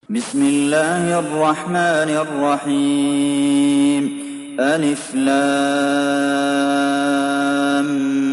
بسم الله الرحمن الرحيم ألف لام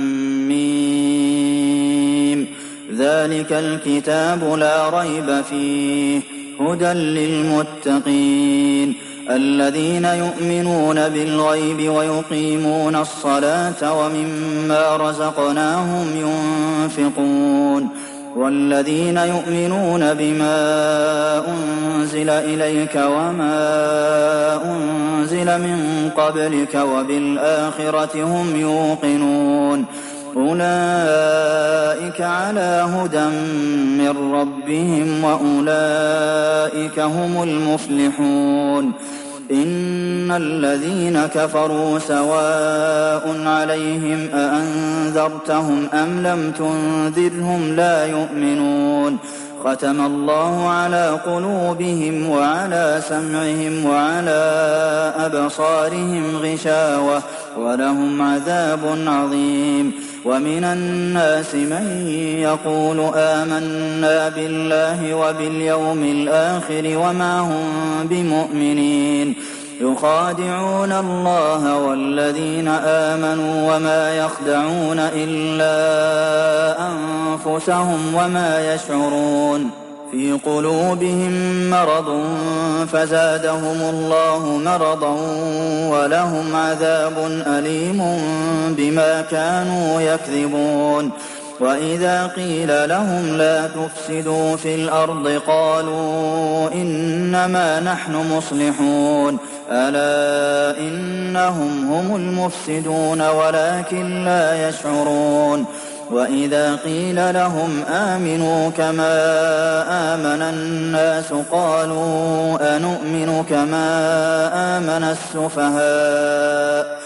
ميم ذلك الكتاب لا ريب فيه هدى للمتقين الذين يؤمنون بالغيب ويقيمون الصلاة ومما رزقناهم ينفقون والذين يؤمنون بما أنزل إليك وما أنزل من قبلك وبالآخرة هم يوقنون أولئك على هدى من ربهم وأولئك هم المفلحون إن الذين كفروا سواء عليهم أأنذرتهم أم لم تنذرهم لا يؤمنون ختم الله على قلوبهم وعلى سمعهم وعلى أبصارهم غشاوة ولهم عذاب عظيم ومن الناس من يقول آمنا بالله وباليوم الآخر وما هم بمؤمنين يخادعون الله والذين آمنوا وما يخدعون إلا أنفسهم وما يشعرون في قلوبهم مرض فزادهم الله مرضا ولهم عذاب أليم بما كانوا يكذبون وإذا قيل لهم لا تفسدوا في الأرض قالوا إنما نحن مصلحون ألا إنهم هم المفسدون ولكن لا يشعرون وإذا قيل لهم آمنوا كما آمن الناس قالوا أنؤمن كما آمن السفهاء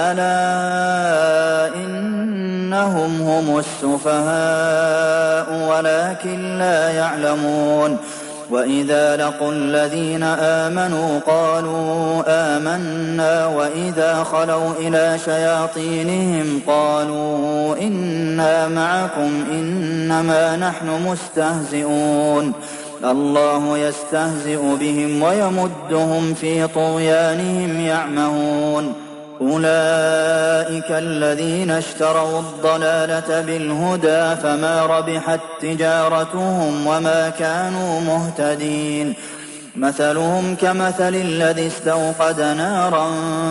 ألا إنهم هم السفهاء ولكن لا يعلمون وإذا لقوا الذين آمنوا قالوا آمنا وإذا خلوا إلى شياطينهم قالوا إنا معكم إنما نحن مستهزئون الله يستهزئ بهم ويمدهم في طغيانهم يعمهون أولئك الذين اشتروا الضلالة بالهدى فما ربحت تجارتهم وما كانوا مهتدين مثلهم كمثل الذي استوقد نارا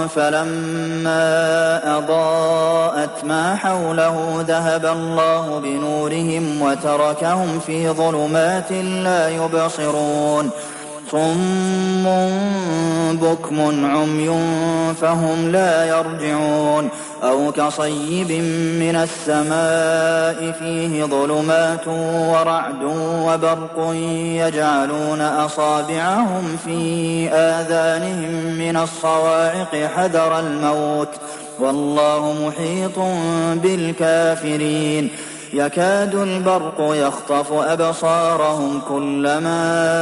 فلما أضاءت ما حوله ذهب الله بنورهم وتركهم في ظلمات لا يبصرون صم بكم عمي فهم لا يرجعون أو كصيب من السماء فيه ظلمات ورعد وبرق يجعلون أصابعهم في آذانهم من الصواعق حذر الموت والله محيط بالكافرين يكاد البرق يخطف أبصارهم كلما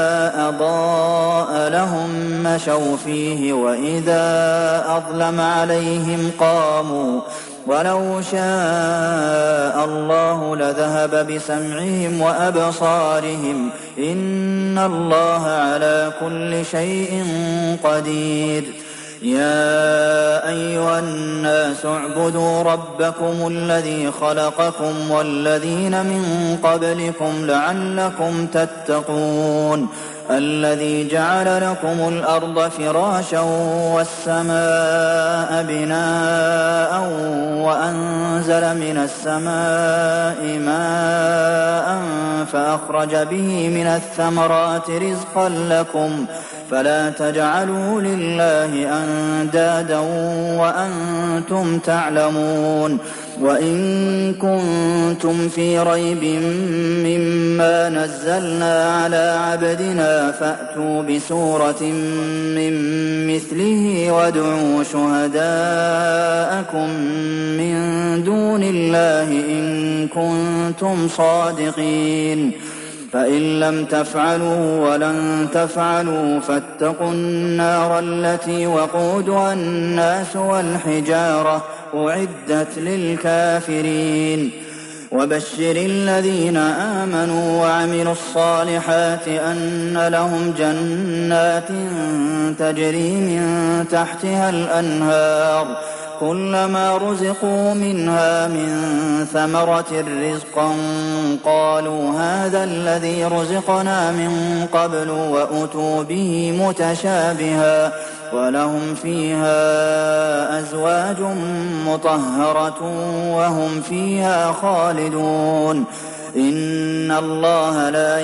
أضاء لهم مشوا فيه وإذا أظلم عليهم قاموا ولو شاء الله لذهب بسمعهم وأبصارهم إن الله على كل شيء قدير يا أيها الناس اعبدوا ربكم الذي خلقكم والذين من قبلكم لعلكم تتقون الذي جعل لكم الأرض فراشا والسماء بناء وأنزل من السماء ماء فأخرج به من الثمرات رزقا لكم فلا تجعلوا لله أندادا وأنتم تعلمون وإن كنتم في ريب مما نزلنا على عبدنا فأتوا بسورة من مثله وادعوا شهداءكم من دون الله إن كنتم صادقين فإن لم تفعلوا ولن تفعلوا فاتقوا النار التي وقودها الناس والحجارة أعدت للكافرين وبشر الذين آمنوا وعملوا الصالحات أن لهم جنات تجري من تحتها الأنهار كلما رزقوا منها من ثمرة رزقا قالوا هذا الذي رزقنا من قبل وأتوا به متشابها ولهم فيها أزواج مطهرة وهم فيها خالدون إن الله لا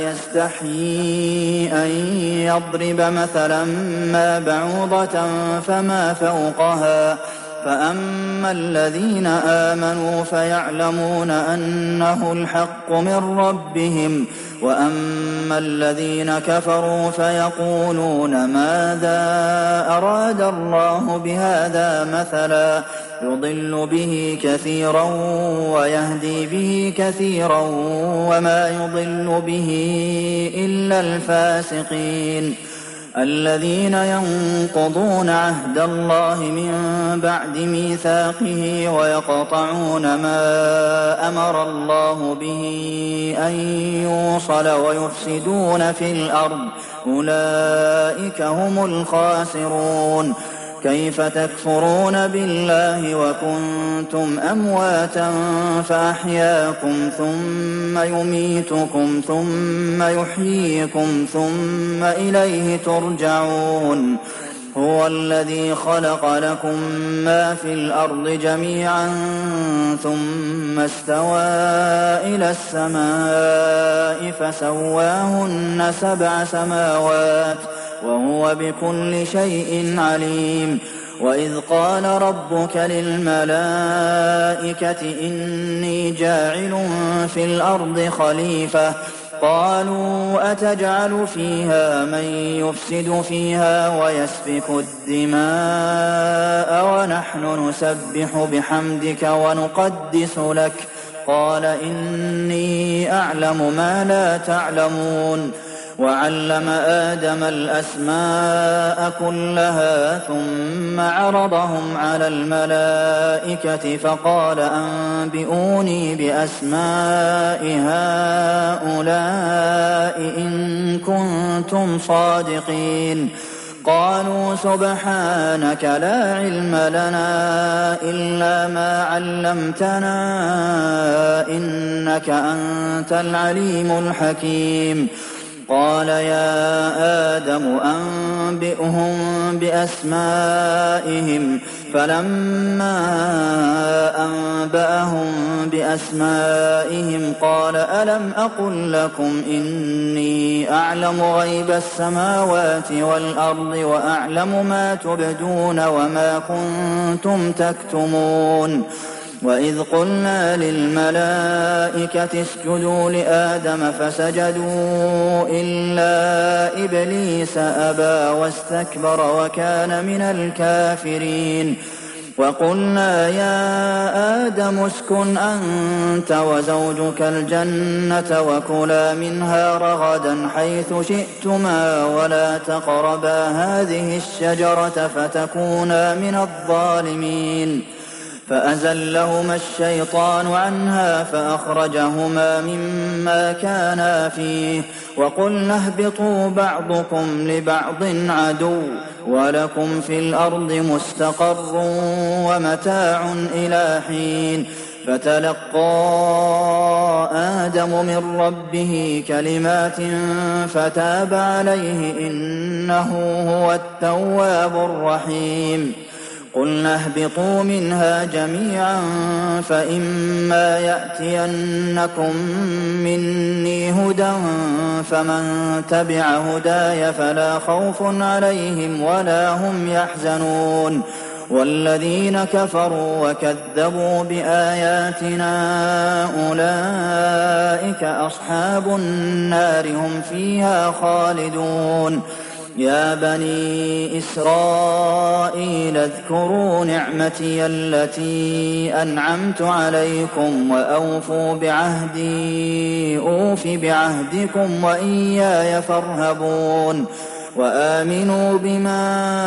يستحيي أن يضرب مثلا ما بعوضة فما فوقها فأما الذين آمنوا فيعلمون أنه الحق من ربهم وأما الذين كفروا فيقولون ماذا أراد الله بهذا مثلا يضل به كثيرا ويهدي به كثيرا وما يضل به إلا الفاسقين الذين ينقضون عهد الله من بعد ميثاقه ويقطعون ما أمر الله به أن يوصل ويفسدون في الأرض أولئك هم الخاسرون كيف تكفرون بالله وكنتم أمواتا فأحياكم ثم يميتكم ثم يحييكم ثم إليه ترجعون هو الذي خلق لكم ما في الأرض جميعا ثم استوى إلى السماء فسواهن 7 سماوات وهو بكل شيء عليم وإذ قال ربك للملائكة إني جاعل في الأرض خليفة قالوا أتجعل فيها من يفسد فيها ويسفك الدماء ونحن نسبح بحمدك ونقدس لك قال إني أعلم ما لا تعلمون وعلم آدم الأسماء كلها ثم عرضهم على الملائكة فقال أنبئوني بأسماء هؤلاء إن كنتم صادقين قالوا سبحانك لا علم لنا إلا ما علمتنا إنك أنت العليم الحكيم قال يا آدم أنبئهم بأسمائهم فلما أنبأهم بأسمائهم قال ألم أقل لكم إني أعلم غيب السماوات والأرض وأعلم ما تبدون وما كنتم تكتمون وإذ قلنا للملائكة اسجدوا لآدم فسجدوا إلا إبليس أبى واستكبر وكان من الكافرين وقلنا يا آدم اسكن أنت وزوجك الجنة وكلا منها رغدا حيث شئتما ولا تقربا هذه الشجرة فتكونا من الظالمين فأزلهما الشيطان عنها فأخرجهما مما كانا فيه وقلنا اهبطوا بعضكم لبعض عدو ولكم في الأرض مستقر ومتاع إلى حين فتلقى آدم من ربه كلمات فتاب عليه إنه هو التواب الرحيم قلنا اهبطوا منها جميعا فإما يأتينكم مني هدى فمن تبع هداي فلا خوف عليهم ولا هم يحزنون والذين كفروا وكذبوا بآياتنا أولئك أصحاب النار هم فيها خالدون يا بني إسرائيل اذكروا نعمتي التي أنعمت عليكم وأوفوا بعهدي أوف بعهدكم وإياي فارهبون وآمنوا بما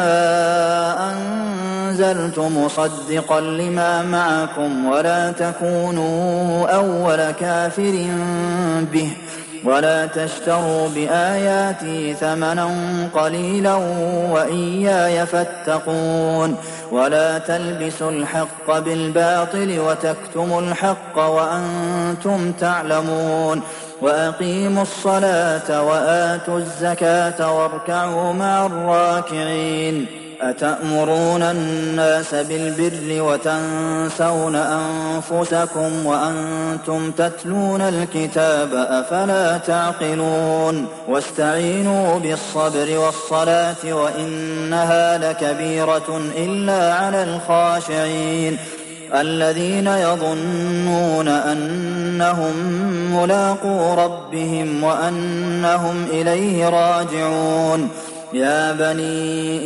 أنزلت مصدقا لما معكم ولا تكونوا أول كافر به ولا تشتروا بآياتي ثمنا قليلا وإياي فاتقون ولا تلبسوا الحق بالباطل وتكتموا الحق وأنتم تعلمون وأقيموا الصلاة وآتوا الزكاة واركعوا مع الراكعين أتأمرون الناس بالبر وتنسون أنفسكم وأنتم تتلون الكتاب أفلا تعقلون واستعينوا بالصبر والصلاة وإنها لكبيرة إلا على الخاشعين الذين يظنون أنهم ملاقو ربهم وأنهم إليه راجعون يا بني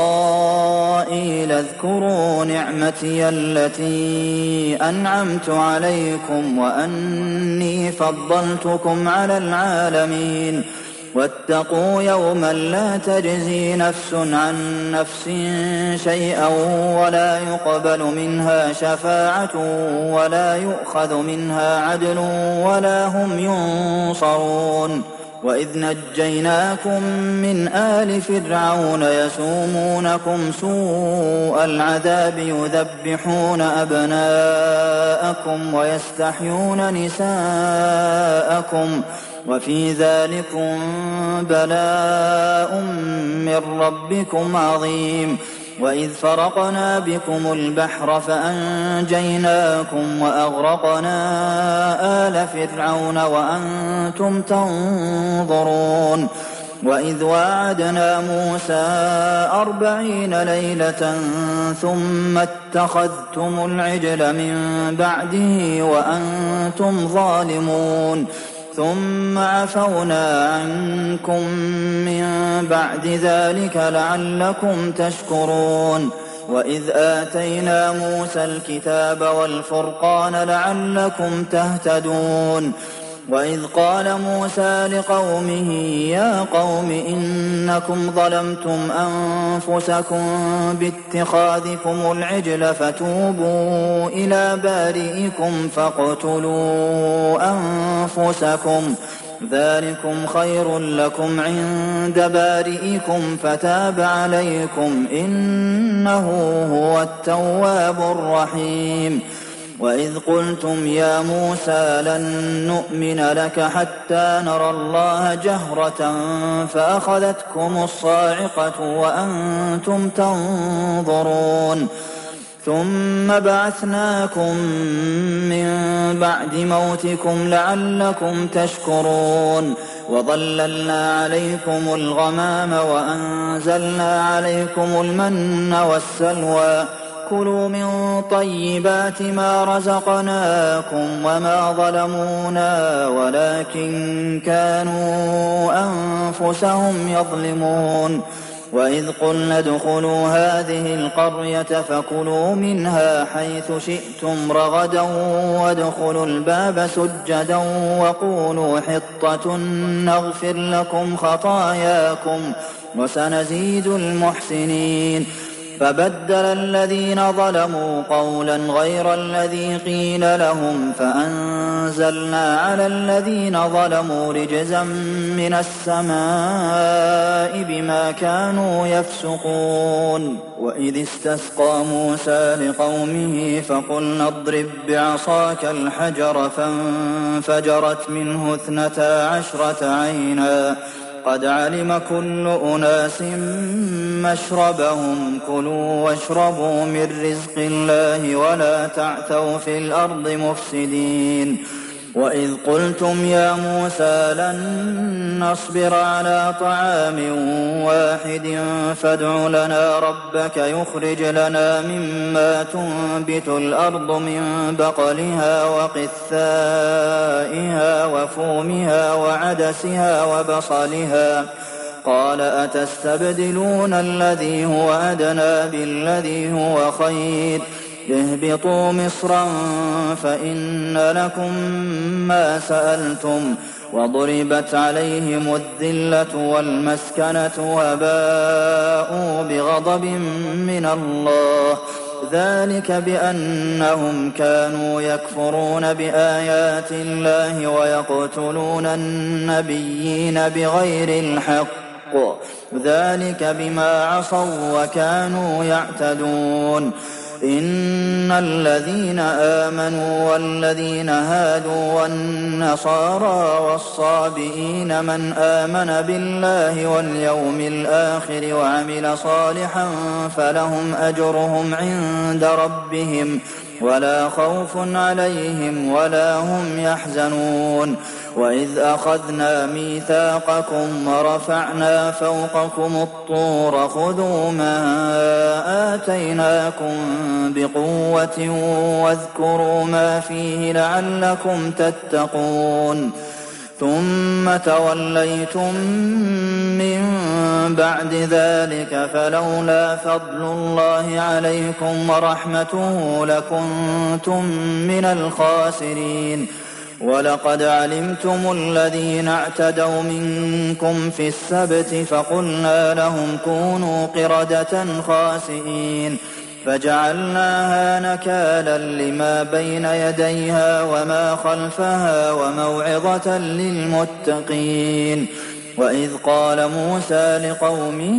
إسرائيل اذكروا نعمتي التي أنعمت عليكم وأني فضلتكم على العالمين واتقوا يوما لا تجزي نفس عن نفس شيئا ولا يقبل منها شفاعة ولا يؤخذ منها عدل ولا هم ينصرون وإذ نجيناكم من آل فرعون يسومونكم سوء العذاب يذبحون أبناءكم ويستحيون نساءكم وفي ذلكم بلاء من ربكم عظيم وإذ فرقنا بكم البحر فأنجيناكم وأغرقنا آل فرعون وأنتم تنظرون وإذ واعدنا موسى 40 ليلة ثم اتخذتم العجل من بعده وأنتم ظالمون ثم عفونا عنكم من بعد ذلك لعلكم تشكرون وإذ آتينا موسى الكتاب والفرقان لعلكم تهتدون وإذ قال موسى لقومه يا قوم إنكم ظلمتم أنفسكم باتخاذكم العجل فتوبوا إلى بارئكم فاقتلوا أنفسكم ذلكم خير لكم عند بارئكم فتاب عليكم إنه هو التواب الرحيم وإذ قلتم يا موسى لن نؤمن لك حتى نرى الله جهرة فأخذتكم الصاعقة وأنتم تنظرون ثم بعثناكم من بعد موتكم لعلكم تشكرون وظللنا عليكم الغمام وأنزلنا عليكم المن والسلوى كلوا من طيبات ما رزقناكم وما ظلمونا ولكن كانوا أنفسهم يظلمون وإذ قلنا ادخلوا هذه القرية فكلوا منها حيث شئتم رغدا وادخلوا الباب سجدا وقولوا حطة نغفر لكم خطاياكم وسنزيد المحسنين فبدل الذين ظلموا قولا غير الذي قيل لهم فأنزلنا على الذين ظلموا رجزا من السماء بما كانوا يفسقون وإذ استسقى موسى لقومه فقلنا اضرب بعصاك الحجر فانفجرت منه 12 عينا قد علم كل أناس مشربهم كلوا واشربوا من رزق الله ولا تعثوا في الأرض مفسدين وإذ قلتم يا موسى لن نصبر على طعام واحد فادع لنا ربك يخرج لنا مما تنبت الأرض من بقلها وقثائها وفومها وعدسها وبصلها قال أتستبدلون الذي هو أدنى بالذي هو خير اهبطوا مصرا فإن لكم ما سألتم وضربت عليهم الذلة والمسكنة وباءوا بغضب من الله ذلك بأنهم كانوا يكفرون بآيات الله ويقتلون النبيين بغير الحق ذلك بما عصوا وكانوا يعتدون إن الذين آمنوا والذين هادوا والنصارى والصابئين من آمن بالله واليوم الآخر وعمل صالحا فلهم أجرهم عند ربهم ولا خوف عليهم ولا هم يحزنون وإذ أخذنا ميثاقكم ورفعنا فوقكم الطور خذوا ما آتيناكم بقوة واذكروا ما فيه لعلكم تتقون ثم توليتم من بعد ذلك فلولا فضل الله عليكم ورحمته لكنتم من الخاسرين ولقد علمتم الذين اعتدوا منكم في السبت فقلنا لهم كونوا قردة خاسئين فجعلناها نكالا لما بين يديها وما خلفها وموعظة للمتقين وإذ قال موسى لقومه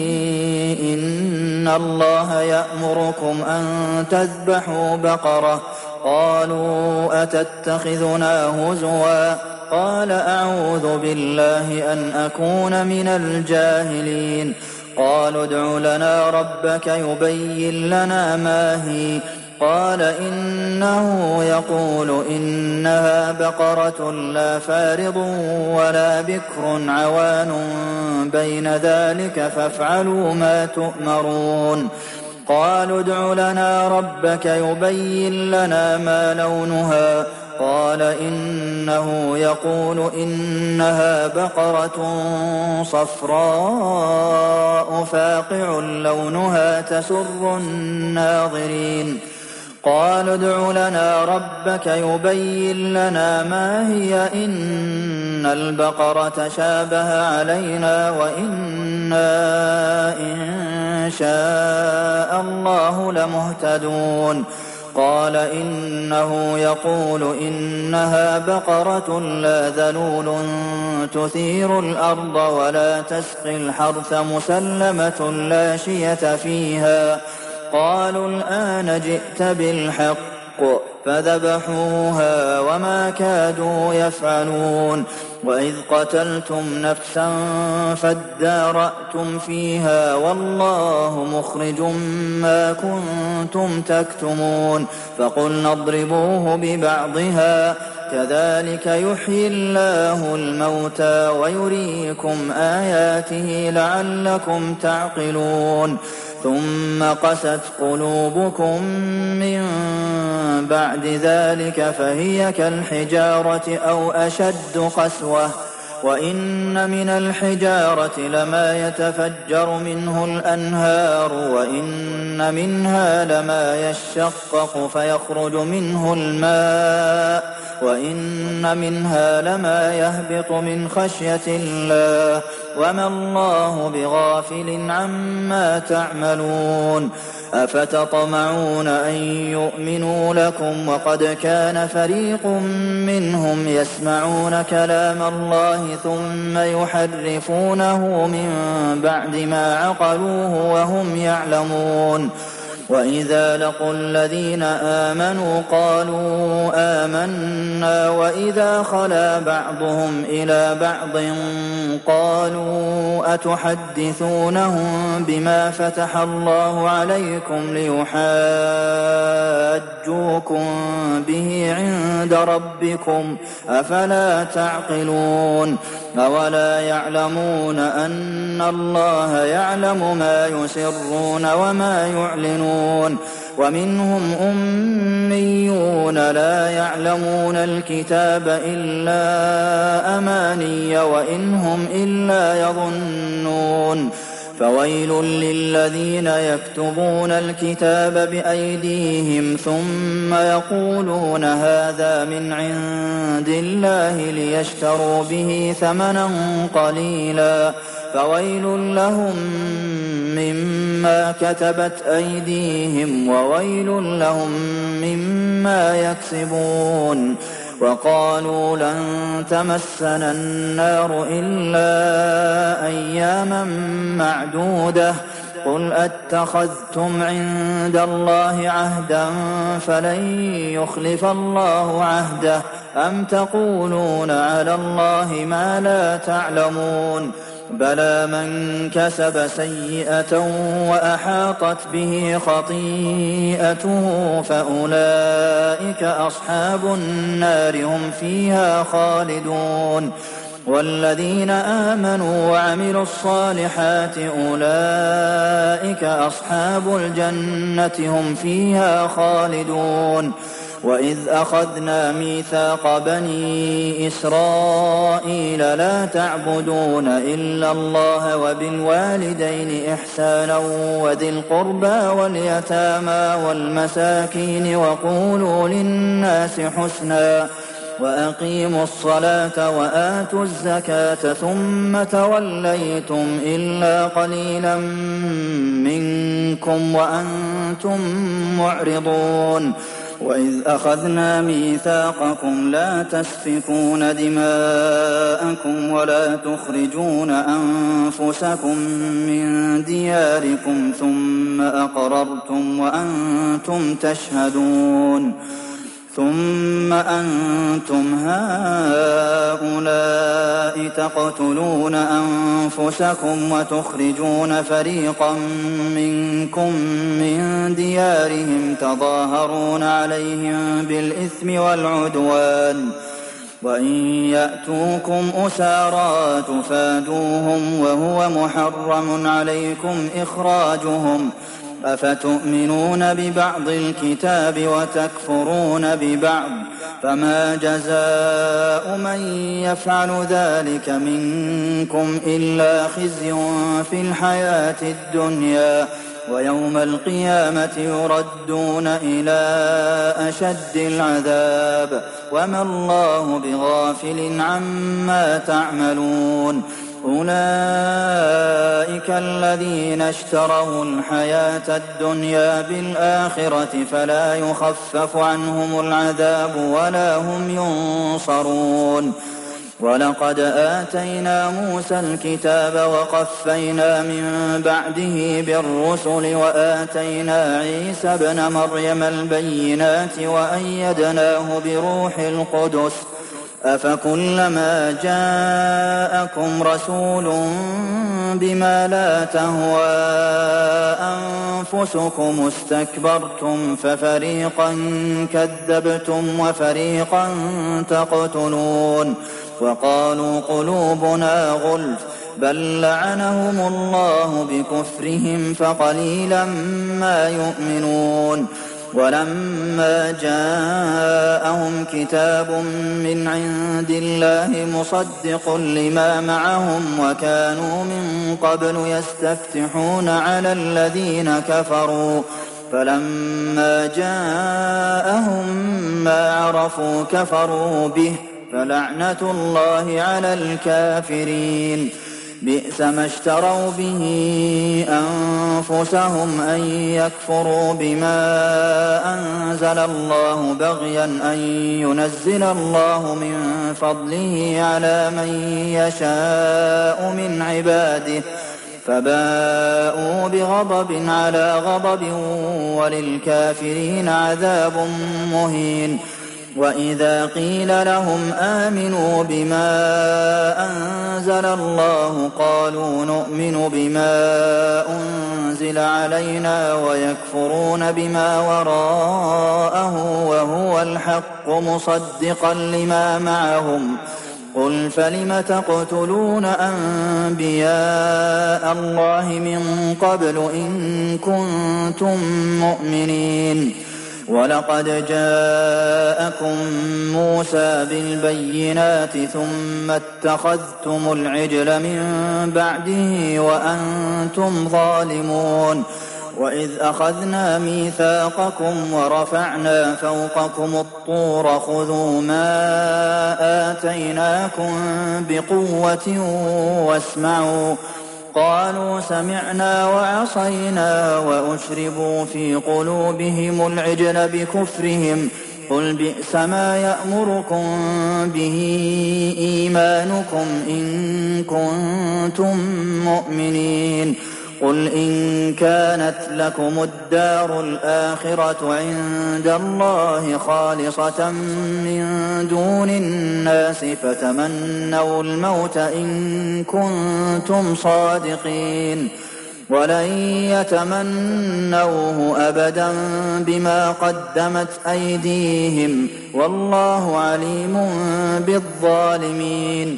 إن الله يأمركم أن تذبحوا بقرة قالوا أتتخذنا هزوا قال أعوذ بالله أن أكون من الجاهلين قالوا ادع لنا ربك يبين لنا ما هي قال إنه يقول إنها بقرة لا فارض ولا بكر عوان بين ذلك فافعلوا ما تؤمرون قالوا ادع لنا ربك يبين لنا ما لونها قال إنه يقول إنها بقرة صفراء فاقع لونها تسر الناظرين قالوا ادع لنا ربك يبين لنا ما هي إن البقرة شابه علينا وإنا إن شاء الله لمهتدون قال إنه يقول إنها بقرة لا ذلول تثير الأرض ولا تسقي الحرث مسلمة لا شية فيها قالوا الآن جئت بالحق فذبحوها وما كادوا يفعلون وإذ قتلتم نفسا فادارأتم فيها والله مخرج ما كنتم تكتمون فقلنا اضربوه ببعضها كذلك يحيي الله الموتى ويريكم آياته لعلكم تعقلون ثم قست قلوبكم من بعد ذلك فهي كالحجارة أو أشد قسوة وإن من الحجارة لما يتفجر منه الأنهار وإن منها لما يشقق فيخرج منه الماء وإن منها لما يهبط من خشية الله وما الله بغافل عما تعملون أفتطمعون أن يؤمنوا لكم وقد كان فريق منهم يسمعون كلام الله ثم يحرفونه من بعد ما عقلوه وهم يعلمون وإذا لقوا الذين آمنوا قالوا آمنا وإذا خلا بعضهم إلى بعض قالوا أتحدثونهم بما فتح الله عليكم ليحاجوكم به عند ربكم أفلا تعقلون أولا يعلمون أن الله يعلم ما يسرون وما يعلنون ومنهم أميون لا يعلمون الكتاب إلا أماني وإن هم إلا يظنون فويل للذين يكتبون الكتاب بأيديهم ثم يقولون هذا من عند الله ليشتروا به ثمنا قليلا فويل لهم مما كتبت أيديهم وويل لهم مما يكسبون وقالوا لن تمسنا النار إلا أياما معدودة قل أتخذتم عند الله عهدا فلن يخلف الله عهده أم تقولون على الله ما لا تعلمون بلى من كسب سيئة وأحاطت به خطيئته فأولئك أصحاب النار هم فيها خالدون والذين آمنوا وعملوا الصالحات أولئك أصحاب الجنة هم فيها خالدون وإذ أخذنا ميثاق بني إسرائيل لا تعبدون إلا الله وبالوالدين إحسانا وذي القربى واليتامى والمساكين وقولوا للناس حسنا وأقيموا الصلاة وآتوا الزكاة ثم توليتم إلا قليلا منكم وأنتم معرضون وإذ أخذنا ميثاقكم لا تسفكون دماءكم ولا تخرجون أنفسكم من دياركم ثم أقررتم وأنتم تشهدون ثم أنتم هؤلاء تقتلون أنفسكم وتخرجون فريقا منكم من ديارهم تظاهرون عليهم بالإثم والعدوان وإن يأتوكم أسارى تفادوهم وهو محرم عليكم إخراجهم أفتؤمنون ببعض الكتاب وتكفرون ببعض فما جزاء من يفعل ذلك منكم إلا خزي في الحياة الدنيا ويوم القيامة يردون إلى أشد العذاب وما الله بغافل عما تعملون أولئك الذين اشتروا الحياة الدنيا بالآخرة فلا يخفف عنهم العذاب ولا هم ينصرون ولقد آتينا موسى الكتاب وقفينا من بعده بالرسل وآتينا عيسى ابن مريم البينات وأيدناه بروح القدس أفكلما جاءكم رسول بما لا تهوى أنفسكم استكبرتم ففريقا كذبتم وفريقا تقتلون وقالوا قلوبنا غلف بل لعنهم الله بكفرهم فقليلا ما يؤمنون ولما جاءهم كتاب من عند الله مصدق لما معهم وكانوا من قبل يستفتحون على الذين كفروا فلما جاءهم ما عرفوا كفروا به فلعنة الله على الكافرين بئس ما اشتروا به أنفسهم أن يكفروا بما أنزل الله بغيا أن ينزل الله من فضله على من يشاء من عباده فباءوا بغضب على غضب وللكافرين عذاب مهين وإذا قيل لهم آمنوا بما أنزل الله قالوا نؤمن بما أنزل علينا ويكفرون بما وراءه وهو الحق مصدقا لما معهم قل فلم تقتلون أنبياء الله من قبل إن كنتم مؤمنين وَلَقَدْ جَاءَكُم مُّوسَىٰ بِالْبَيِّنَاتِ ثُمَّ اتَّخَذْتُمُ الْعِجْلَ مِن بَعْدِهِ وَأَنتُمْ ظَالِمُونَ وَإِذْ أَخَذْنَا مِيثَاقَكُمْ وَرَفَعْنَا فَوْقَكُمُ الطُّورَ خُذُوا مَا آتَيْنَاكُم بِقُوَّةٍ وَاسْمَعُوا قَالُوا سَمِعْنَا وَعَصَيْنَا وَأُشْرِبُوا فِي قُلُوبِهِمُ الْعِجْلَ بِكُفْرِهِمْ قُلْ بِئْسَ مَا يَأْمُرُكُم بِهِ إِيمَانُكُمْ إِن كُنتُم مُّؤْمِنِينَ قُلْ إِن كَانَتْ لَكُمُ الدَّارُ الْآخِرَةُ عِندَ اللَّهِ خَالِصَةً مِّن دُونِ النَّاسِ فَتَمَنَّوُا الْمَوْتَ إِن كُنتُمْ صَادِقِينَ وَلَن يَتَمَنَّوْهُ أَبَدًا بِمَا قَدَّمَتْ أَيْدِيهِمْ وَاللَّهُ عَلِيمٌ بِالظَّالِمِينَ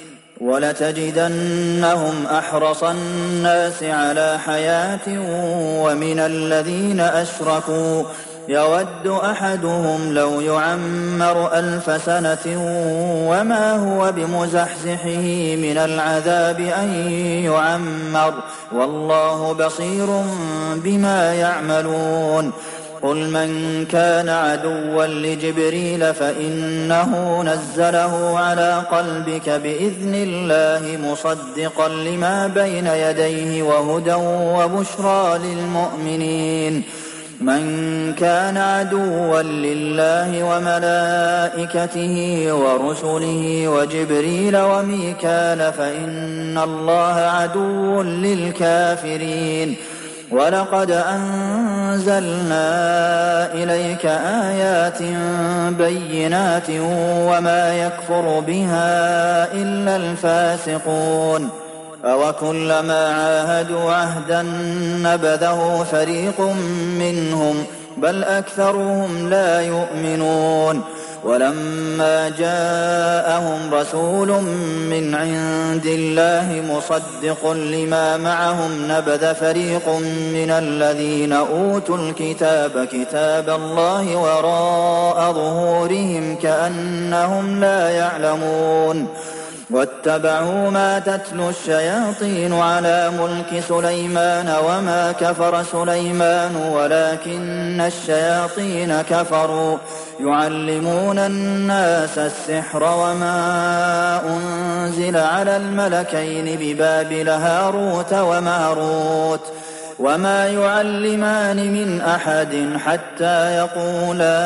وَلَتَجِدَنَّهُمْ أَحْرَصَ النَّاسِ عَلَىٰ حَيَاةٍ وَمِنَ الَّذِينَ أَشْرَكُوا يَوَدُّ أَحَدُهُمْ لَوْ يُعَمَّرُ 1000 سَنَةٍ وَمَا هُوَ بِمُزَحْزِحِهِ مِنَ الْعَذَابِ أَن يُعَمَّرَ ۗ وَاللَّهُ بَصِيرٌ بِمَا يَعْمَلُونَ قُلْ مَن كَانَ عَدُوًّا لِّجِبْرِيلَ فَإِنَّهُ نَزَّلَهُ عَلَىٰ قَلْبِكَ بِإِذْنِ اللَّهِ مُصَدِّقًا لِّمَا بَيْنَ يَدَيْهِ وَهُدًى وَبُشْرَىٰ لِلْمُؤْمِنِينَ مَن كَانَ عَدُوًّا لِّلَّهِ وَمَلَائِكَتِهِ وَرُسُلِهِ وَجِبْرِيلَ وَمِيكَالَ فَإِنَّ اللَّهَ عَدُوٌّ لِّلْكَافِرِينَ وَلَقَدْ أَنزَلْنَا إِلَيْكَ آيَاتٍ بَيِّنَاتٍ وَمَا يَكْفُرُ بِهَا إِلَّا الْفَاسِقُونَ أَوَكُلَّمَا عَاهَدُوا عَهْدًا نَّبَذَهُ فَرِيقٌ مِّنْهُم بَلْ أَكْثَرُهُمْ لَا يُؤْمِنُونَ وَلَمَّا جَاءَهُمْ رَسُولٌ مِّنْ عِندِ اللَّهِ مُصَدِّقٌ لِّمَا مَعَهُمْ نَبَذَ فَرِيقٌ مِّنَ الَّذِينَ أُوتُوا الْكِتَابَ كِتَابَ اللَّهِ وَرَاءَ ظُهُورِهِمْ كَأَنَّهُمْ لَا يَعْلَمُونَ وَاتَّبَعُوا مَا تَتْلُو الشَّيَاطِينُ عَلَىٰ مُلْكِ سُلَيْمَانَ وَمَا كَفَرَ سُلَيْمَانُ وَلَٰكِنَّ الشَّيَاطِينَ كَفَرُوا يُعَلِّمُونَ النَّاسَ السِّحْرَ وَمَا أُنزِلَ عَلَى الْمَلَكَيْنِ بِبَابِلَ هَارُوتَ وَمَارُوتَ وَمَا يُعَلِّمَانِ مِنْ أَحَدٍ حَتَّىٰ يَقُولَا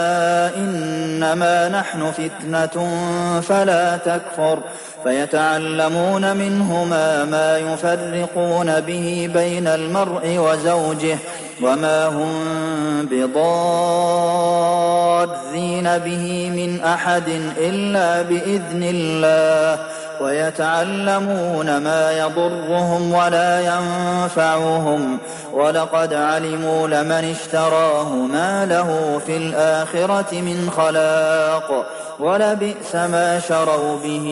إِنَّمَا نَحْنُ فِتْنَةٌ فَلَا تَكْفُرْ فَيَتَعَلَّمُونَ مِنْهُمَا مَا يُفَرِّقُونَ بِهِ بَيْنَ الْمَرْءِ وَزَوْجِهِ وَمَا هُم بِضَارِّينَ بِهِ مِنْ أَحَدٍ إِلَّا بِإِذْنِ اللَّهِ وَيَتَعَلَّمُونَ مَا يَضُرُّهُمْ وَلَا يَنفَعُهُمْ وَلَقَدْ عَلِمُوا لَمَنِ اشْتَرَاهُ مَا لَهُ فِي الْآخِرَةِ مِنْ خَلَاقٍ وَلَبِئْسَ مَا شَرَوْا بِهِ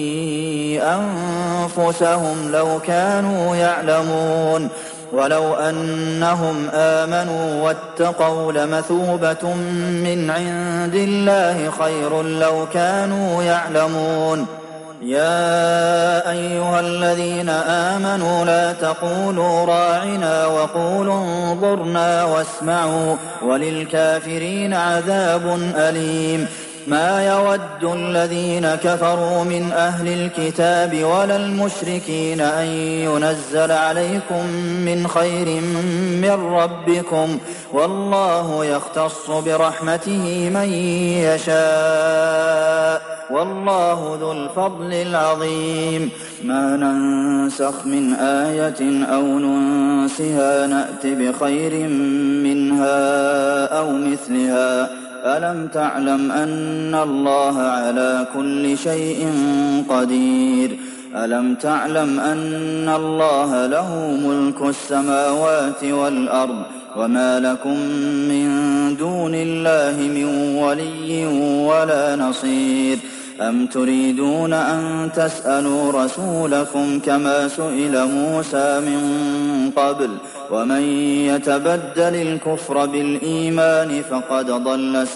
أَنفُسَهُمْ لَوْ كَانُوا يَعْلَمُونَ وَلَوْ أَنَّهُمْ آمَنُوا وَاتَّقَوْا لَمَثُوبَةٌ مِّنْ عِندِ اللَّهِ خَيْرٌ لَّوْ كَانُوا يَعْلَمُونَ يَا أَيُّهَا الَّذِينَ آمَنُوا لَا تَقُولُوا رَاعِنَا وَقُولُوا انظُرْنَا وَاسْمَعُوا وَلِلْكَافِرِينَ عَذَابٌ أَلِيمٌ مَا يَوَدُّ الَّذِينَ كَفَرُوا مِنْ أَهْلِ الْكِتَابِ وَلَا الْمُشْرِكِينَ أَن يُنَزَّلَ عَلَيْكُم مِّنْ خَيْرٍ مِّن رَّبِّكُمْ ۗ وَاللَّهُ يَخْتَصُّ بِرَحْمَتِهِ مَن يَشَاءُ ۗ وَاللَّهُ ذُو الْفَضْلِ الْعَظِيمِ مَا نَنسَخْ مِنْ آيَةٍ أَوْ نُنسِهَا نَأْتِ بِخَيْرٍ مِّنْهَا أَوْ مِثْلِهَا ۗ أَلَمْ تَعْلَمْ أَنَّ اللَّهَ عَلَىٰ كُلِّ شَيْءٍ قَدِيرٌ أَلَمْ تَعْلَمْ أَنَّ اللَّهَ لَهُ مُلْكُ السَّمَاوَاتِ وَالْأَرْضِ وَمَا لَكُم مِّن دُونِ اللَّهِ مِن وَلِيٍّ وَلَا نَصِيرٍ أَمْ تُرِيدُونَ أَن تَسْأَلُوا رَسُولَكُمْ كَمَا سُئِلَ مُوسَىٰ مِن قَبْلُ ۗ وَمَن يَتَبَدَّلِ الْكُفْرَ بِالْإِيمَانِ فَقَدْ ضَلَّ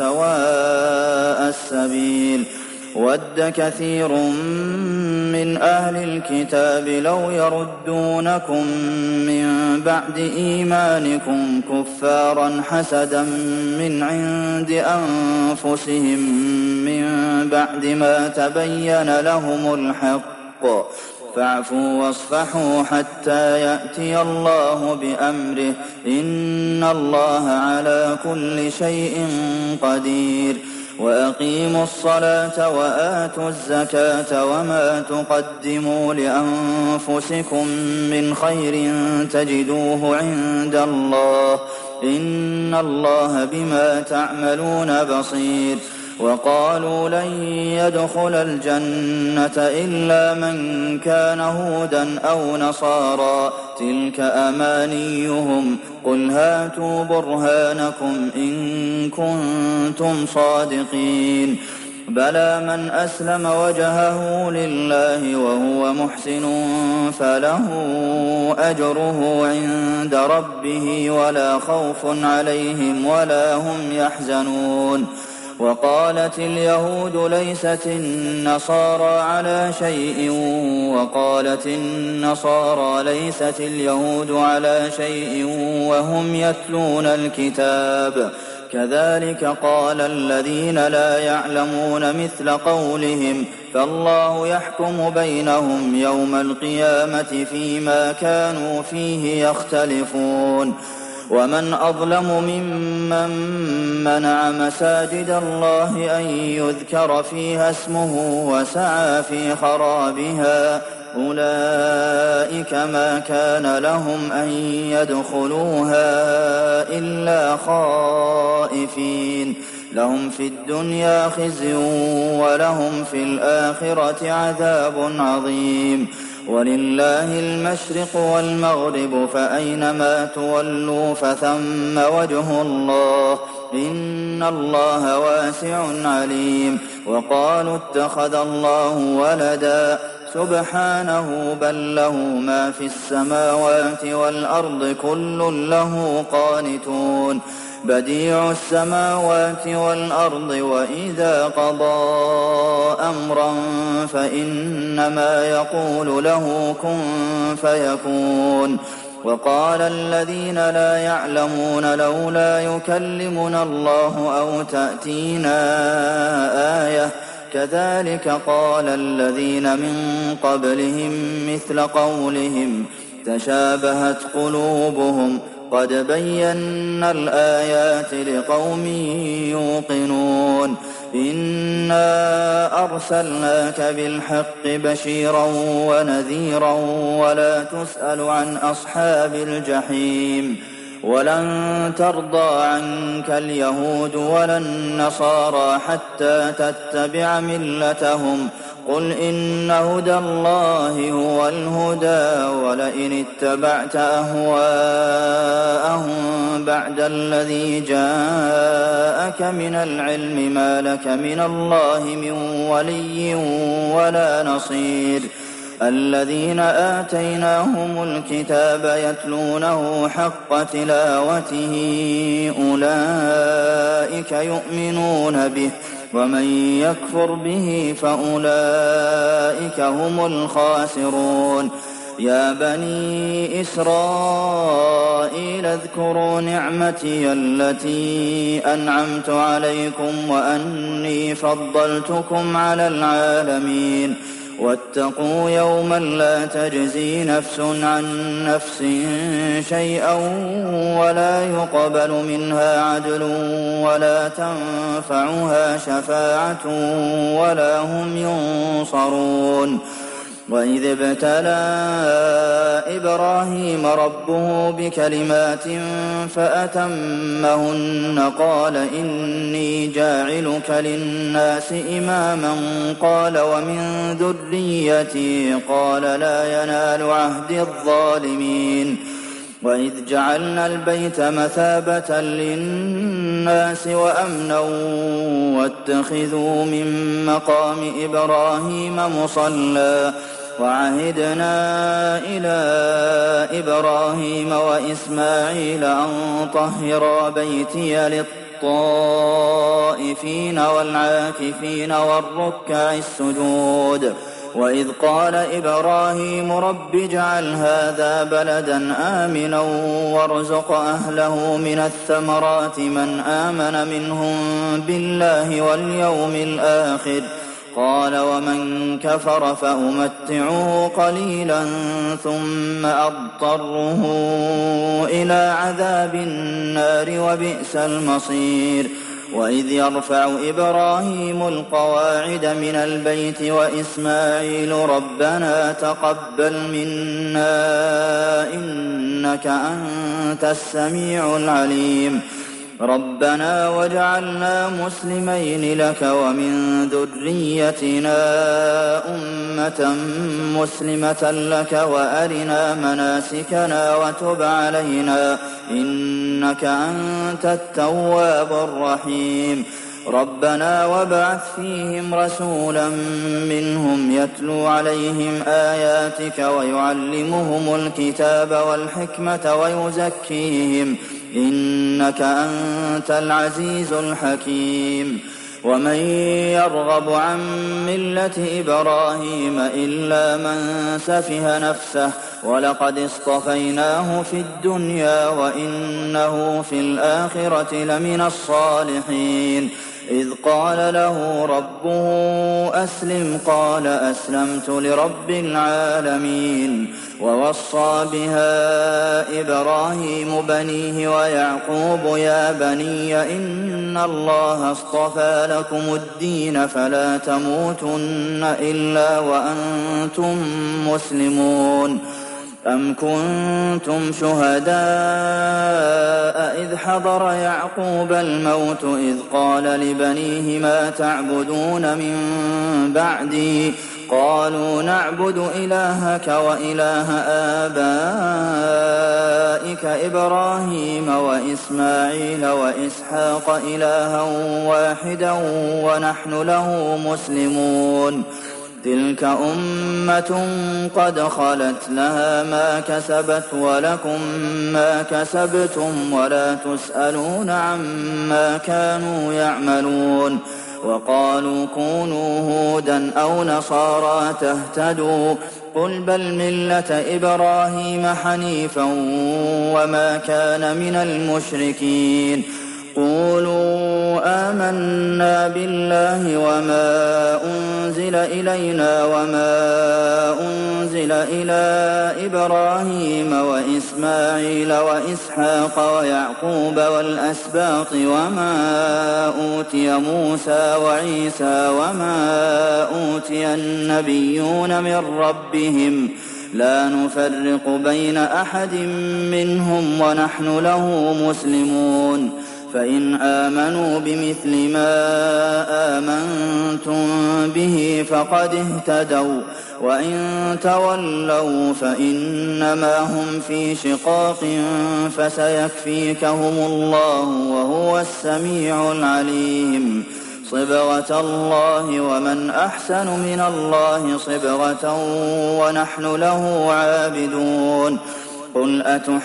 سَوَاءَ السَّبِيلِ وَدَّ كَثِيرٌ مِّنْ أَهْلِ الْكِتَابِ لَوْ يَرُدُّونَكُم مِّن بَعْدِ إِيمَانِكُمْ كُفَّارًا حَسَدًا مِّنْ عِندِ أَنفُسِهِم مِّن بَعْدِ مَا تَبَيَّنَ لَهُمُ الْحَقُّ ۖ فَاعْفُوا وَاصْفَحُوا حَتَّىٰ يَأْتِيَ اللَّهُ بِأَمْرِهِ ۗ إِنَّ اللَّهَ عَلَىٰ كُلِّ شَيْءٍ قَدِيرٌ وَأَقِيمُوا الصَّلَاةَ وَآتُوا الزَّكَاةَ وَمَا تُقَدِّمُوا لِأَنفُسِكُم مِّنْ خَيْرٍ تَجِدُوهُ عِندَ اللَّهِ ۗ إِنَّ اللَّهَ بِمَا تَعْمَلُونَ بَصِيرٌ وَقَالُوا لَن يَدْخُلَ الْجَنَّةَ إِلَّا مَن كَانَ هُودًا أَوْ نَصَارَىٰ ۗ تِلْكَ أَمَانِيُّهُمْ ۖ قُلْ هَاتُوا بُرْهَانَكُمْ إِن كُنتُمْ صَادِقِينَ بَلَىٰ مَنْ أَسْلَمَ وَجْهَهُ لِلَّهِ وَهُوَ مُحْسِنٌ فَلَهُ أَجْرُهُ عِندَ رَبِّهِ وَلَا خَوْفٌ عَلَيْهِمْ وَلَا هُمْ يَحْزَنُونَ وَقَالَتِ الْيَهُودُ لَيْسَتِ النَّصَارَىٰ عَلَىٰ شَيْءٍ وَقَالَتِ النَّصَارَىٰ لَيْسَتِ الْيَهُودُ عَلَىٰ شَيْءٍ وَهُمْ يَتْلُونَ الْكِتَابَ ۚ كَذَٰلِكَ قَالَ الَّذِينَ لَا يَعْلَمُونَ مِثْلَ قَوْلِهِمْ ۚ فَاللَّهُ يَحْكُمُ بَيْنَهُمْ يَوْمَ الْقِيَامَةِ فِيمَا كَانُوا فِيهِ يَخْتَلِفُونَ وَمَنْ أَظْلَمُ مِمَّن مَّنَعَ مَسَاجِدَ اللَّهِ أَن يُذْكَرَ فِيهَا اسْمُهُ وَسَعَىٰ فِي خَرَابِهَا ۚ أُولَٰئِكَ مَا كَانَ لَهُمْ أَن يَدْخُلُوهَا إِلَّا خَائِفِينَ ۚ لَهُمْ فِي الدُّنْيَا خِزْيٌ وَلَهُمْ فِي الْآخِرَةِ عَذَابٌ عَظِيمٌ وَلِلَّهِ الْمَشْرِقُ وَالْمَغْرِبُ فَأَيْنَمَا تُوَلُّوا فَثَمَّ وَجْهُ اللَّهِ ۚ إِنَّ اللَّهَ وَاسِعٌ عَلِيمٌ وَقَالُوا اتَّخَذَ اللَّهُ وَلَدًا سُبْحَانَهُ بَل لَّهُ مَا فِي السَّمَاوَاتِ وَالْأَرْضِ كُلٌّ لَّهُ قَانِتُونَ بَدِيعُ السَّمَاوَاتِ وَالْأَرْضِ وَإِذَا قَضَىٰ أَمْرًا فَإِنَّمَا يَقُولُ لَهُ كُن فَيَكُونُ وَقَالَ الَّذِينَ لَا يَعْلَمُونَ لَوْلَا يُكَلِّمُنَا اللَّهُ أَوْ تَأْتِينَا آيَةٌ ۗ كَذَٰلِكَ قَالَ الَّذِينَ مِن قَبْلِهِم مِّثْلَ قَوْلِهِمْ ۚ تَشَابَهَتْ قُلُوبُهُمْ ۗ قَدْ بَيَّنَّا الْآيَاتِ لِقَوْمٍ يُوقِنُونَ إِنَّا أَرْسَلْنَاكَ بِالْحَقِّ بَشِيرًا وَنَذِيرًا وَلَا تُسْأَلُ عَنْ أَصْحَابِ الْجَحِيمِ وَلَن تَرْضَىٰ عَنكَ الْيَهُودُ وَلَا النَّصَارَىٰ حَتَّىٰ تَتَّبِعَ مِلَّتَهُمْ ۗ قُلْ إِنَّ هُدَى اللَّهِ هُوَ الْهُدَىٰ وَلَئِنِ اتَّبَعْتَ أَهْوَاءَهُم بَعْدَ الَّذِي جَاءَكَ مِنَ الْعِلْمِ مَا لَكَ مِنَ اللَّهِ مِن وَلِيٍّ وَلَا نَصِيرٍ الَّذِينَ آتَيْنَاهُمُ الْكِتَابَ يَتْلُونَهُ حَقَّ تِلَاوَتِهِ أُولَٰئِكَ يُؤْمِنُونَ بِهِ ۗ وَمَن يَكْفُرْ بِهِ فَأُولَٰئِكَ هُمُ الْخَاسِرُونَ يَا بَنِي إِسْرَائِيلَ اذْكُرُوا نِعْمَتِيَ الَّتِي أَنْعَمْتُ عَلَيْكُمْ وَأَنِّي فَضَّلْتُكُمْ عَلَى الْعَالَمِينَ وَاتَّقُوا يَوْمًا لَّا تَجْزِي نَفْسٌ عَن نَّفْسٍ شَيْئًا وَلَا يُقْبَلُ مِنْهَا عَدْلٌ وَلَا تَنفَعُهَا شَفَاعَةٌ وَلَا هُمْ يُنصَرُونَ وَإِذِ ابْتَلَىٰ إِبْرَاهِيمَ رَبُّهُ بِكَلِمَاتٍ فَأَتَمَّهُنَّ قَالَ إِنِّي جَاعِلُكَ لِلنَّاسِ إِمَامًا قَالَ وَمِن ذُرِّيَّتِي قَالَ لَا يَنَالُ عَهْدِي الظَّالِمِينَ وإذ جعلنا البيت مثابة للناس وأمنا واتخذوا من مقام إبراهيم مصلى وعهدنا إلى إبراهيم وإسماعيل أن طهرا بيتي للطائفين والعاكفين والركع السجود وإذ قال إبراهيم رب اجعل هذا بلدا آمنا وارزق أهله من الثمرات من آمن منهم بالله واليوم الآخر قال ومن كفر فأمتعه قليلا ثم أضطره إلى عذاب النار وبئس المصير وإذ يرفع إبراهيم القواعد من البيت وإسماعيل ربنا تقبل منا إنك أنت السميع العليم ربنا واجعلنا مسلمين لك ومن ذريتنا أمة مسلمة لك وأرنا مناسكنا وتب علينا إنك أنت التواب الرحيم ربنا وابعث فيهم رسولا منهم يتلو عليهم آياتك ويعلمهم الكتاب والحكمة ويزكيهم إنك أنت العزيز الحكيم ومن يرغب عن ملة إبراهيم إلا من سفه نفسه ولقد اصطفيناه في الدنيا وإنه في الآخرة لمن الصالحين إذ قال له ربه أسلم قال أسلمت لرب العالمين ووصى بها إبراهيم بنيه ويعقوب يا بني إن الله اصطفى لكم الدين فلا تموتن إلا وأنتم مسلمون أم كنتم شهداء إذ حضر يعقوب الموت إذ قال لبنيه ما تعبدون من بعدي قالوا نعبد إلهك وإله آبائك إبراهيم وإسماعيل وإسحاق إلها واحدا ونحن له مسلمون تلك أمة قد خلت لها ما كسبت ولكم ما كسبتم ولا تسألون عما كانوا يعملون وقالوا كونوا هودا أو نصارى تهتدوا قل بل ملة إبراهيم حنيفا وما كان من المشركين قولوا آمنا بالله وما أنزل إلينا وما أنزل إلى إبراهيم وإسماعيل وإسحاق ويعقوب والأسباط وما أوتي موسى وعيسى وما أوتي النبيون من ربهم لا نفرق بين أحد منهم ونحن له مسلمون فإن آمنوا بمثل ما آمنتم به فقد اهتدوا وإن تولوا فإنما هم في شقاق فسيكفيكهم الله وهو السميع العليم صبغة الله ومن أحسن من الله صبغة ونحن له عابدون قل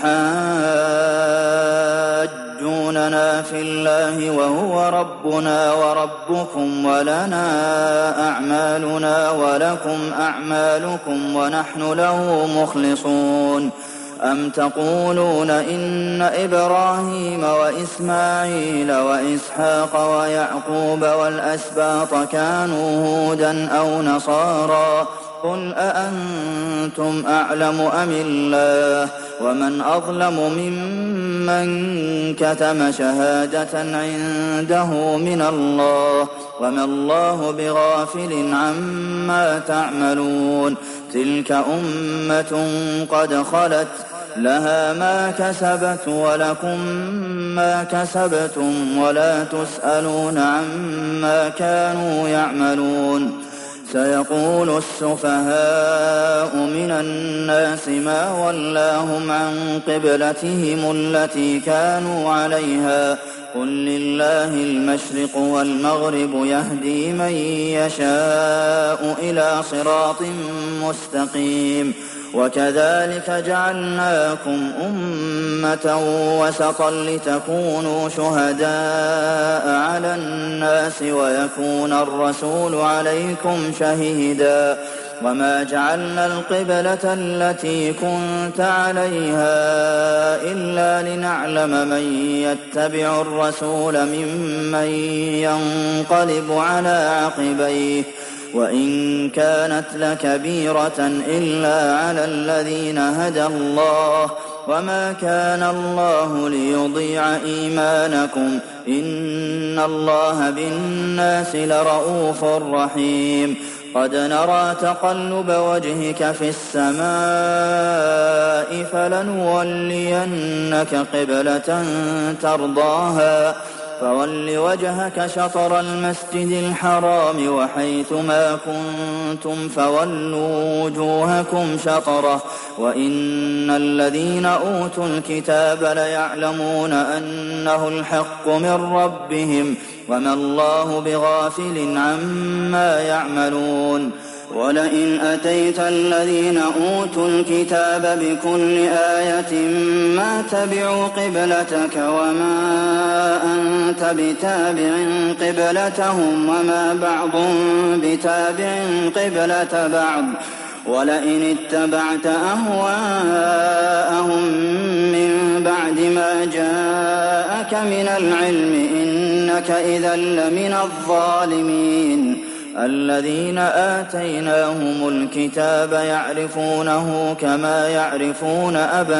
أتحاجوننا في الله وهو ربنا وربكم ولنا أعمالنا ولكم أعمالكم ونحن له مخلصون أم تقولون إن إبراهيم وإسماعيل وإسحاق ويعقوب والأسباط كانوا هودا أو نصارى قل أأنتم أعلم أم الله ومن أظلم ممن كتم شهادة عنده من الله وما الله بغافل عما تعملون تلك أمة قد خلت لها ما كسبت ولكم ما كسبتم ولا تسألون عما كانوا يعملون سيقول السفهاء من الناس ما ولاهم عن قبلتهم التي كانوا عليها قل لله المشرق والمغرب يهدي من يشاء إلى صراط مستقيم وكذلك جعلناكم أمة وسطا لتكونوا شهداء على الناس ويكون الرسول عليكم شهيدا وما جعلنا القبلة التي كنت عليها إلا لنعلم من يتبع الرسول ممن ينقلب على عقبيه وإن كانت لكبيرة إلا على الذين هدى الله وما كان الله ليضيع إيمانكم إن الله بالناس لرءوف رحيم قد نرى تقلب وجهك في السماء فلنولينك قبلة ترضاها فول وجهك شطر المسجد الحرام وحيث ما كنتم فولوا وجوهكم شطره وإن الذين أوتوا الكتاب ليعلمون أنه الحق من ربهم وما الله بغافل عما يعملون ولئن أتيت الذين أوتوا الكتاب بكل آية ما تبعوا قبلتك وما أنت بتابع قبلتهم وما بعضهم بتابع قبلة بعض ولئن اتبعت أهواءهم من بعد ما جاءك من العلم إنك إذا لمن الظالمين الذين آتيناهم الكتاب يعرفونه كما يعرفون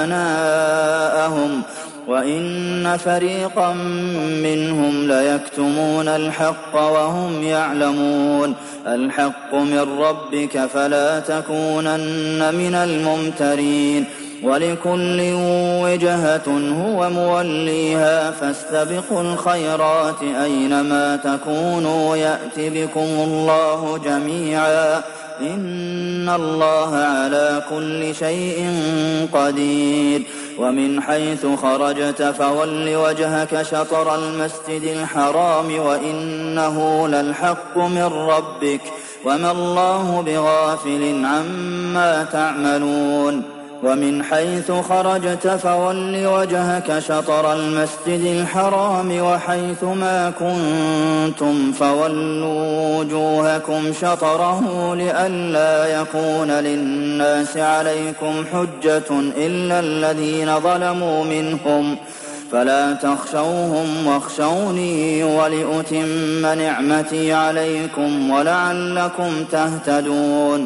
أبناءهم وإن فريقا منهم ليكتمون الحق وهم يعلمون الحق من ربك فلا تكونن من الممترين ولكل وجهة هو موليها فاستبقوا الخيرات أينما تكونوا يأت بكم الله جميعا إن الله على كل شيء قدير ومن حيث خرجت فول وجهك شطر المسجد الحرام وإنه للحق من ربك وما الله بغافل عما تعملون ومن حيث خرجت فول وجهك شطر المسجد الحرام وحيث ما كنتم فولوا وجوهكم شطره لئلا يكون للناس عليكم حجة إلا الذين ظلموا منهم فلا تخشوهم واخشوني ولأتم نعمتي عليكم ولعلكم تهتدون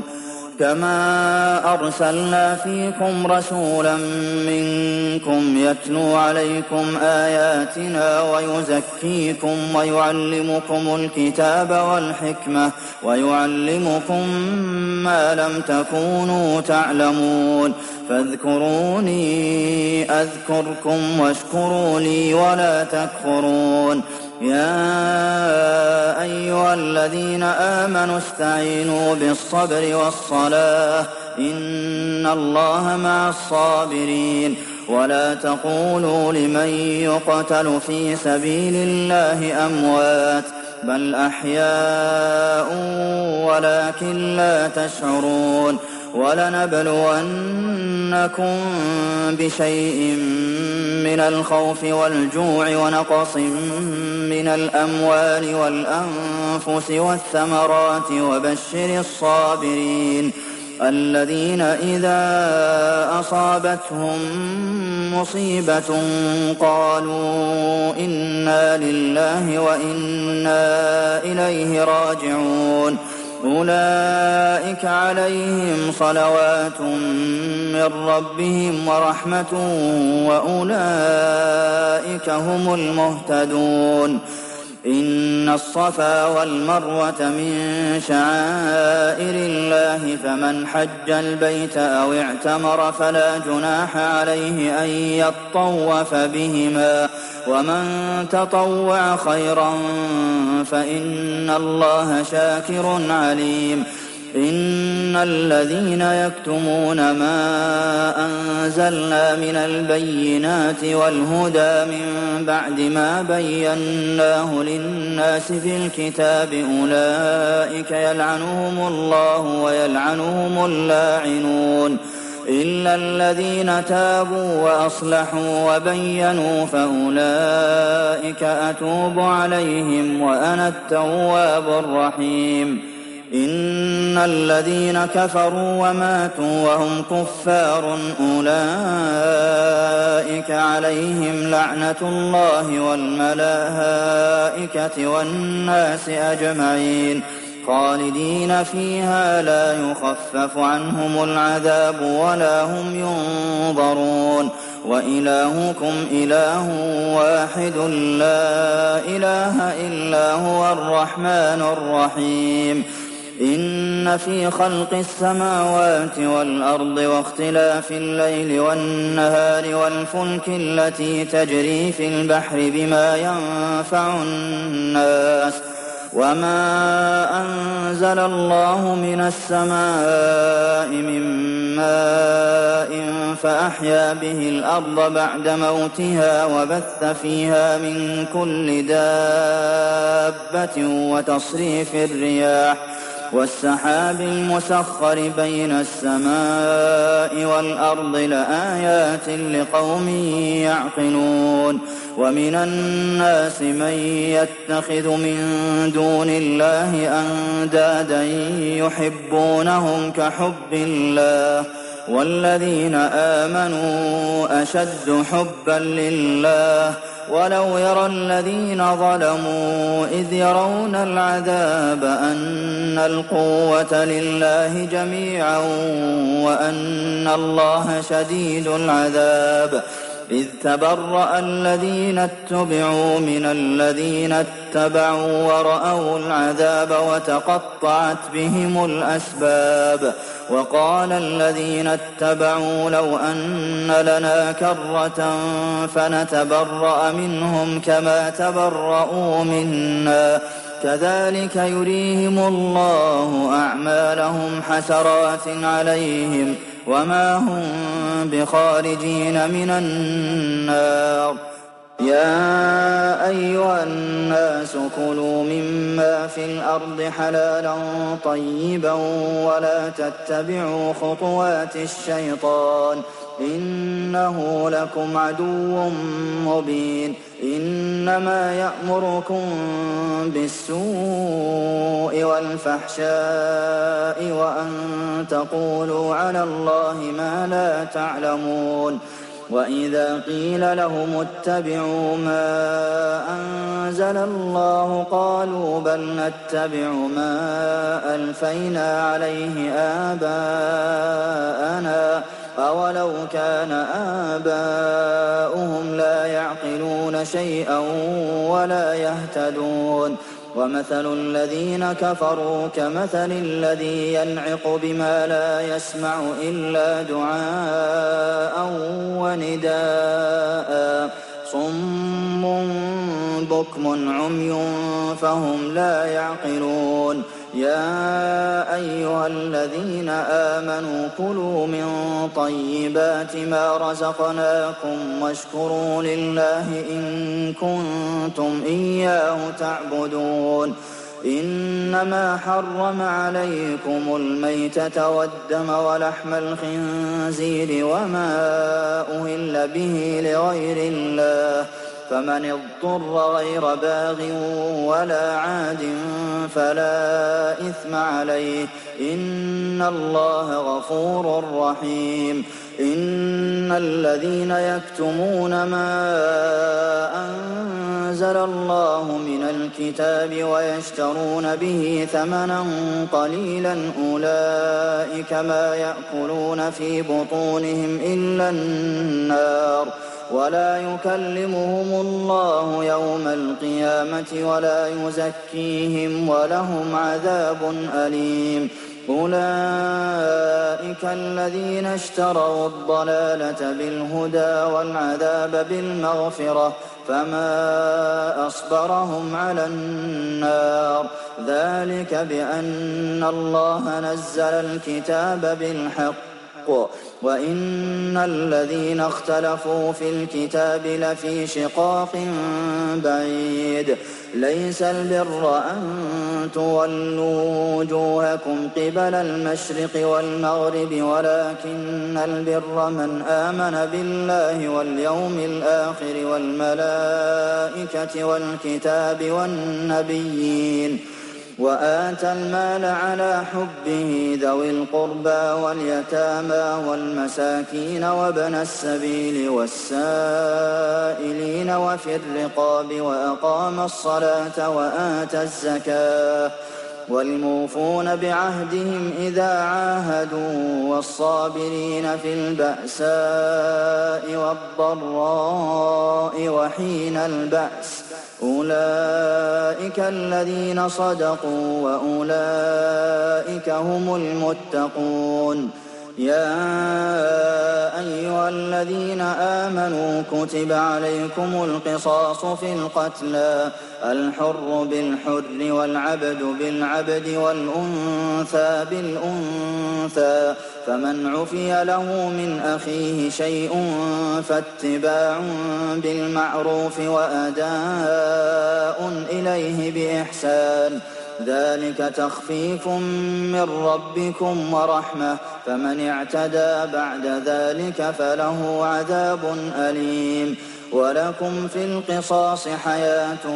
كما أرسلنا فيكم رسولا منكم يتلو عليكم آياتنا ويزكيكم ويعلمكم الكتاب والحكمة ويعلمكم ما لم تكونوا تعلمون فاذكروني أذكركم واشكروا لي ولا تكفرون يا أيها الذين آمنوا استعينوا بالصبر والصلاة إن الله مع الصابرين ولا تقولوا لمن يقتل في سبيل الله أموات بل أحياء ولكن لا تشعرون ولنبلونكم بشيء من الخوف والجوع ونقص من الأموال والأنفس والثمرات وبشر الصابرين الذين إذا أصابتهم مصيبة قالوا إنا لله وإنا إليه راجعون أولئك عليهم صلوات من ربهم ورحمة وأولئك هم المهتدون إن الصفا والمروة من شعائر الله فمن حج البيت أو اعتمر فلا جناح عليه أن يطوف بهما ومن تطوع خيرا فإن الله شاكر عليم إن الذين يكتمون ما أنزلنا من البينات والهدى من بعد ما بيناه للناس في الكتاب أولئك يلعنهم الله ويلعنهم اللاعنون إلا الذين تابوا وأصلحوا وبينوا فأولئك أتوب عليهم وأنا التواب الرحيم إن الذين كفروا وماتوا وهم كفار أولئك عليهم لعنة الله والملائكة والناس أجمعين خالدين فيها لا يخفف عنهم العذاب ولا هم ينظرون وإلهكم إله واحد لا إله إلا هو الرحمن الرحيم إن في خلق السماوات والأرض واختلاف الليل والنهار والفلك التي تجري في البحر بما ينفع الناس وما أنزل الله من السماء من ماء فأحيا به الأرض بعد موتها وبث فيها من كل دابة وتصريف الرياح والسحاب المسخر بين السماء والأرض لآيات لقوم يعقلون ومن الناس من يتخذ من دون الله أندادا يحبونهم كحب الله والذين آمنوا أشد حبا لله ولو يرى الذين ظلموا إذ يرون العذاب أن القوة لله جميعا وأن الله شديد العذاب إذ تبرأ الذين اتبعوا من الذين اتبعوا ورأوا العذاب وتقطعت بهم الأسباب وقال الذين اتبعوا لو أن لنا كرة فنتبرأ منهم كما تبرؤوا منا كذلك يريهم الله أعمالهم حسرات عليهم وما هم بخارجين من النار يا أيها الناس كلوا مما في الأرض حلالا طيبا ولا تتبعوا خطوات الشيطان إنه لكم عدو مبين إنما يأمركم بالسوء والفحشاء وأن تقولوا على الله ما لا تعلمون وإذا قيل لهم اتبعوا ما أنزل الله قالوا بل نتبع ما ألفينا عليه آباءنا أولو كان آباؤهم لا يعقلون شيئا ولا يهتدون ومثل الذين كفروا كمثل الذي ينعق بما لا يسمع إلا دعاء ونداء صم بكم عمي فهم لا يعقلون يا أيها الذين آمنوا كلوا من طيبات ما رزقناكم واشكروا لله إن كنتم إياه تعبدون إنما حرم عليكم الميتة والدم ولحم الخنزير وما أهل به لغير الله فمن اضطر غير باغ ولا عاد فلا إثم عليه إن الله غفور رحيم إن الذين يكتمون ما أنزل الله من الكتاب ويشترون به ثمنا قليلا أولئك ما يأكلون في بطونهم إلا النار ولا يكلمهم الله يوم القيامة ولا يزكيهم ولهم عذاب أليم أولئك الذين اشتروا الضلالة بالهدى والعذاب بالمغفرة فما أصبرهم على النار ذلك بأن الله نزل الكتاب بالحق وإن الذين اختلفوا في الكتاب لفي شقاق بعيد ليس البر أن تولوا وجوهكم قبل المشرق والمغرب ولكن البر من آمن بالله واليوم الآخر والملائكة والكتاب والنبيين وآتى المال على حبه ذوي القربى واليتامى والمساكين وابن السبيل والسائلين وفي الرقاب وأقام الصلاة وآتى الزكاة والموفون بعهدهم إذا عاهدوا والصابرين في البأساء والضراء وحين البأس أولئك الذين صدقوا وأولئك هم المتقون يا أيها الذين آمنوا كتب عليكم القصاص في القتلى الحر بالحر والعبد بالعبد والأنثى بالأنثى فمن عفي له من أخيه شيء فاتباع بالمعروف وأداء إليه بإحسان ذلك تخفيف من ربكم ورحمة فمن اعتدى بعد ذلك فله عذاب أليم ولكم في القصاص حياة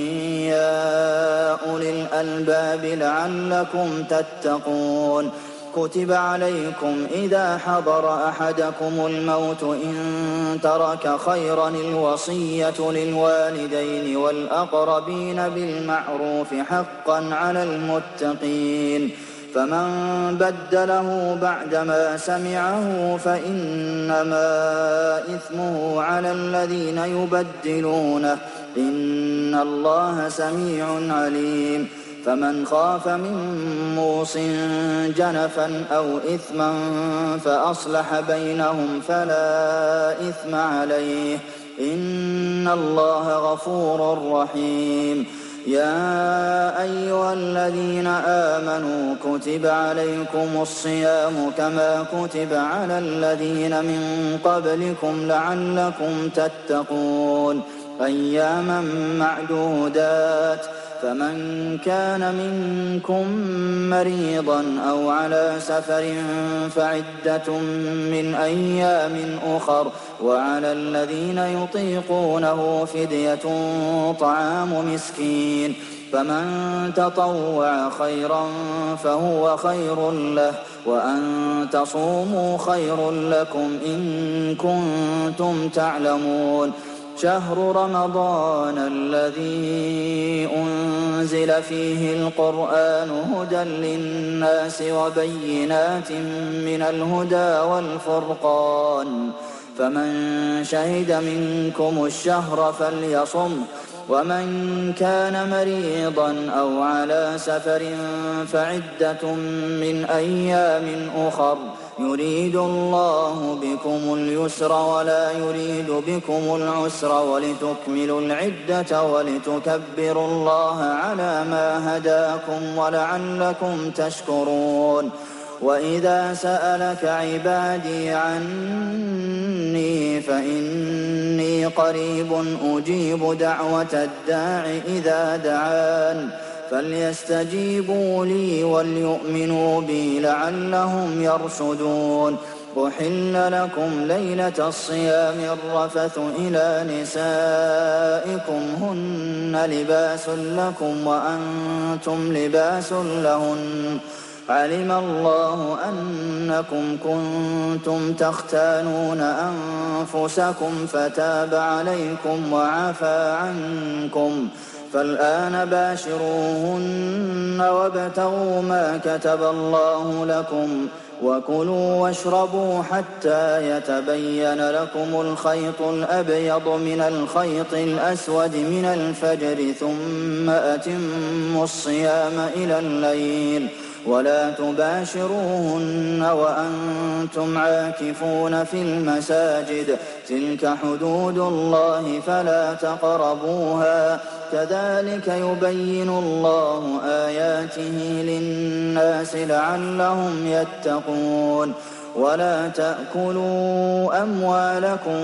يا أولي الألباب لعلكم تتقون كتب عليكم إذا حضر أحدكم الموت إن ترك خيرا الوصية للوالدين والأقربين بالمعروف حقا على المتقين فمن بدله بعدما سمعه فإنما إثمه على الذين يبدلونه إن الله سميع عليم فمن خاف من موص جنفا أو إثما فأصلح بينهم فلا إثم عليه إن الله غفور رحيم يا أيها الذين آمنوا كتب عليكم الصيام كما كتب على الذين من قبلكم لعلكم تتقون أياما معدودات فمن كان منكم مريضا أو على سفر فعدة من أيام أخر وعلى الذين يطيقونه فدية طعام مسكين فمن تطوع خيرا فهو خير له وأن تصوموا خير لكم إن كنتم تعلمون شهر رمضان الذي أنزل فيه القرآن هدى للناس وبينات من الهدى والفرقان فمن شهد منكم الشهر فليصم ومن كان مريضا أو على سفر فعدة من أيام أخر يريد الله بكم اليسر ولا يريد بكم العسر ولتكملوا العدة ولتكبروا الله على ما هداكم ولعلكم تشكرون وإذا سألك عبادي عني فإني قريب أجيب دعوة الداع إذا دعان فليستجيبوا لي وليؤمنوا بي لعلهم يرشدون أحل لكم ليلة الصيام الرفث إلى نسائكم هن لباس لكم وأنتم لباس لهن علم الله أنكم كنتم تختانون أنفسكم فتاب عليكم وعفى عنكم فالآن باشروهن وابتغوا ما كتب الله لكم وكلوا واشربوا حتى يتبين لكم الخيط الأبيض من الخيط الأسود من الفجر ثم أتموا الصيام إلى الليل ولا تباشروهن وأنتم عاكفون في المساجد تلك حدود الله فلا تقربوها كذلك يبين الله آياته للناس لعلهم يتقون ولا تأكلوا أموالكم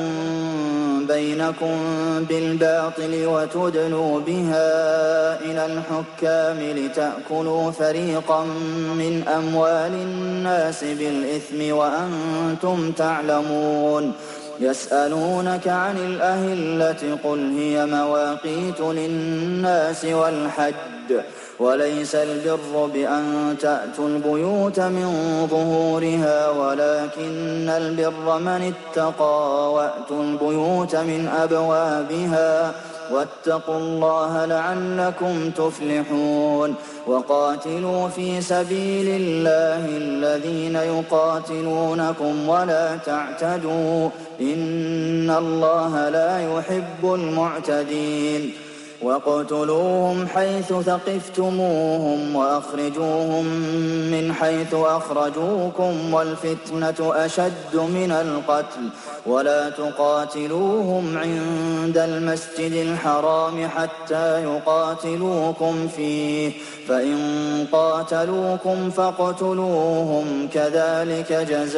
بينكم بالباطل وتدلوا بها إلى الحكام لتأكلوا فريقا من أموال الناس بالإثم وأنتم تعلمون يسألونك عن الأهلة قل هي مواقيت للناس والحج وليس البر بأن تأتوا البيوت من ظهورها ولكن البر من اتقى وأتوا البيوت من أبوابها واتقوا الله لعلكم تفلحون وقاتلوا في سبيل الله الذين يقاتلونكم ولا تعتدوا إن الله لا يحب المعتدين واقتلوهم حيث ثقفتموهم وأخرجوهم من حيث أخرجوكم والفتنة أشد من القتل ولا تقاتلوهم عند المسجد الحرام حتى يقاتلوكم فيه فإن قاتلوكم فاقتلوهم كذلك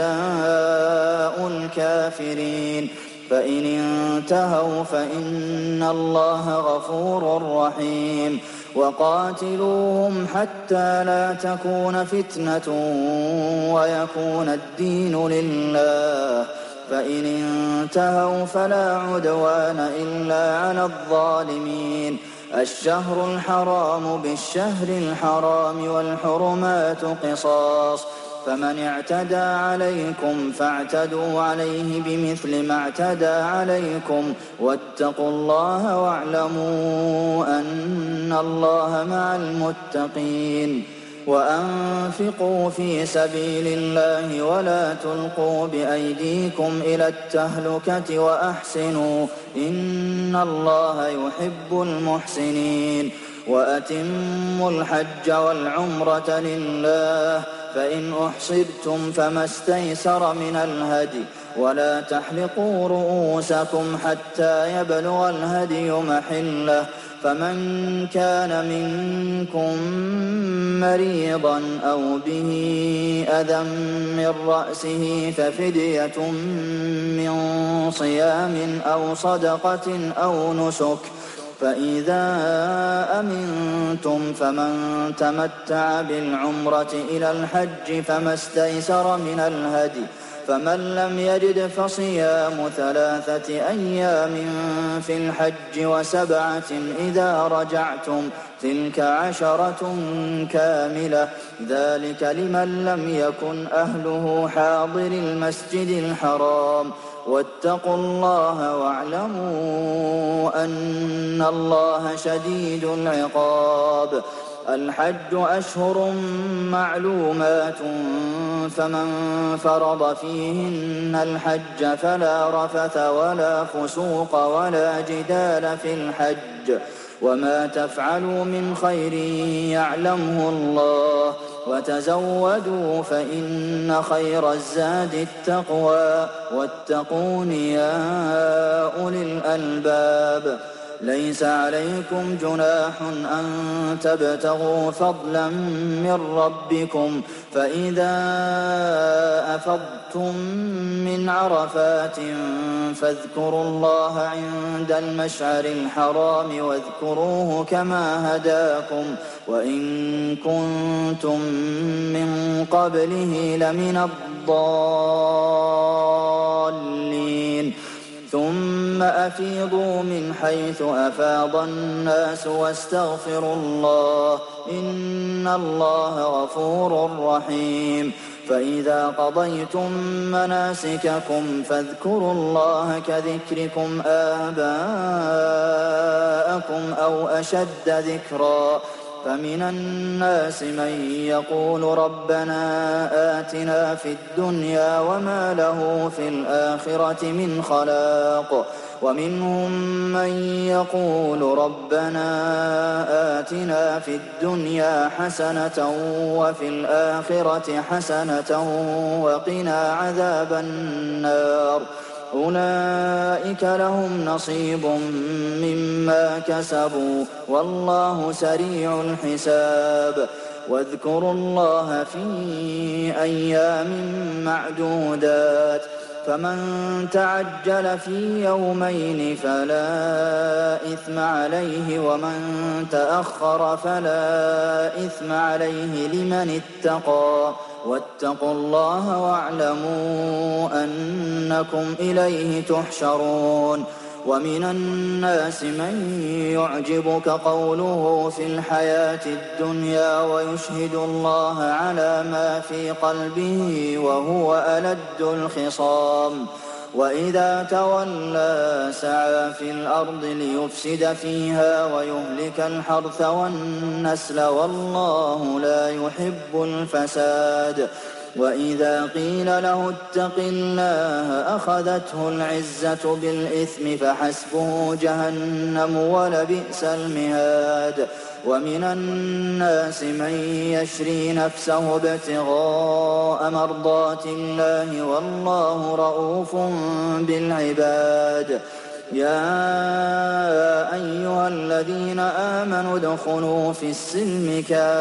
جزاء الكافرين فإن انتهوا فإن الله غفور رحيم وقاتلوهم حتى لا تكون فتنة ويكون الدين لله فإن انتهوا فلا عدوان إلا على الظالمين الشهر الحرام بالشهر الحرام والحرمات قصاص فمن اعتدى عليكم فاعتدوا عليه بمثل ما اعتدى عليكم واتقوا الله واعلموا أن الله مع المتقين وأنفقوا في سبيل الله ولا تلقوا بأيديكم إلى التهلكة وأحسنوا إن الله يحب المحسنين وأتموا الحج والعمرة لله فإن أحصرتم فما استيسر من الهدي ولا تحلقوا رؤوسكم حتى يبلغ الهدي محله فمن كان منكم مريضا أو به أذى من رأسه ففدية من صيام أو صدقة أو نسك فإذا أمنتم فمن تمتع بالعمرة إلى الحج فما استيسر من الهدي فمن لم يجد فصيام 3 أيام في الحج و7 إذا رجعتم تلك 10 كاملة ذلك لمن لم يكن أهله حاضر المسجد الحرام واتقوا الله واعلموا أن الله شديد العقاب الحج أشهر معلومات فمن فرض فيهن الحج فلا رفث ولا فسوق ولا جدال في الحج وما تفعلوا من خير يعلمه الله وتزودوا فإن خير الزاد التقوى واتقون يا أولي الألباب ليس عليكم جناح أن تبتغوا فضلا من ربكم فإذا أفضتم من عرفات فاذكروا الله عند المشعر الحرام واذكروه كما هداكم وإن كنتم من قبله لمن الضالين ثم أفيضوا من حيث أفاض الناس واستغفروا الله إن الله غفور رحيم فإذا قضيتم مناسككم فاذكروا الله كذكركم آباءكم أو أشد ذكرا فمن الناس من يقول ربنا آتنا في الدنيا وما له في الآخرة من خلاق ومنهم من يقول ربنا آتنا في الدنيا حسنة وفي الآخرة حسنة وقنا عذاب النار أولئك لهم نصيب مما كسبوا والله سريع الحساب واذكروا الله في أيام معدودات فمن تعجل في يومين فلا إثم عليه ومن تأخر فلا إثم عليه لمن اتقى واتقوا الله واعلموا أنكم إليه تحشرون ومن الناس من يعجبك قوله في الحياة الدنيا ويشهد الله على ما في قلبه وهو ألد الخصام وإذا تولى سعى في الأرض ليفسد فيها ويهلك الحرث والنسل والله لا يحب الفساد وإذا قيل له اتق الله أخذته العزة بالإثم فحسبه جهنم ولبئس المهاد ومن الناس من يشري نفسه ابتغاء مرضات الله والله رءوف بالعباد يا أيها الذين آمنوا ادخلوا في السلم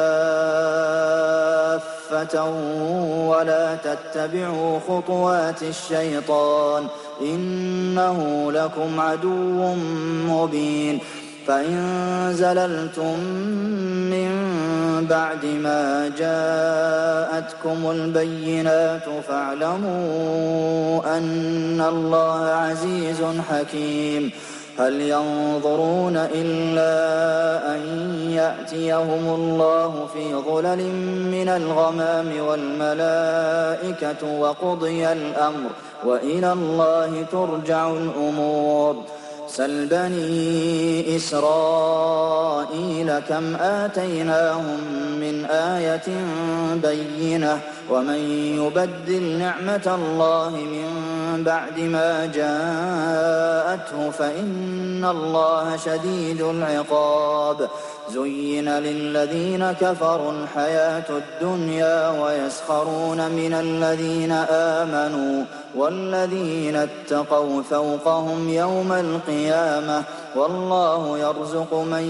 كافة ولا تتبعوا خطوات الشيطان إنه لكم عدو مبين فإن زللتم من بعد ما جاءتكم البينات فاعلموا أن الله عزيز حكيم هل ينظرون إلا أن يأتيهم الله في ظلل من الغمام والملائكة وقضي الأمر وإلى الله ترجع الأمور سل بني إسرائيل كم آتيناهم من آية بينة ومن يبدل نعمة الله من بعد ما جاءته فإن الله شديد العقاب زين للذين كفروا الحياة الدنيا ويسخرون من الذين آمنوا والذين اتقوا فوقهم يوم القيامة والله يرزق من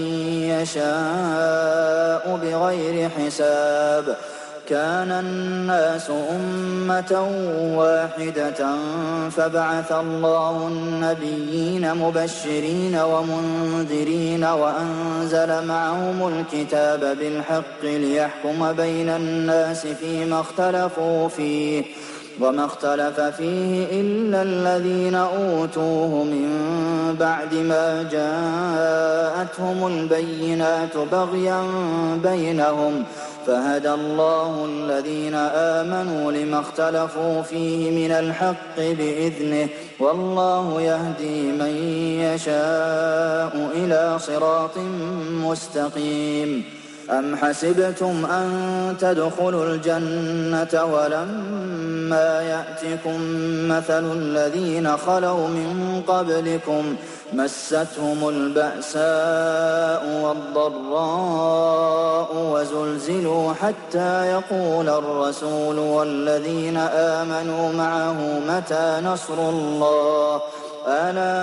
يشاء بغير حساب كان الناس أمة واحدة فبعث الله النبيين مبشرين ومنذرين وأنزل معهم الكتاب بالحق ليحكم بين الناس فيما اختلفوا فيه وما اختلف فيه إلا الذين أوتوه من بعد ما جاءتهم البينات بغيا بينهم فهدى الله الذين آمنوا لما اختلفوا فيه من الحق بإذنه والله يهدي من يشاء إلى صراط مستقيم أم حسبتم أن تدخلوا الجنة ولما يأتكم مثل الذين خلوا من قبلكم مستهم البأساء والضراء وزلزلوا حتى يقول الرسول والذين آمنوا معه متى نصر الله ألا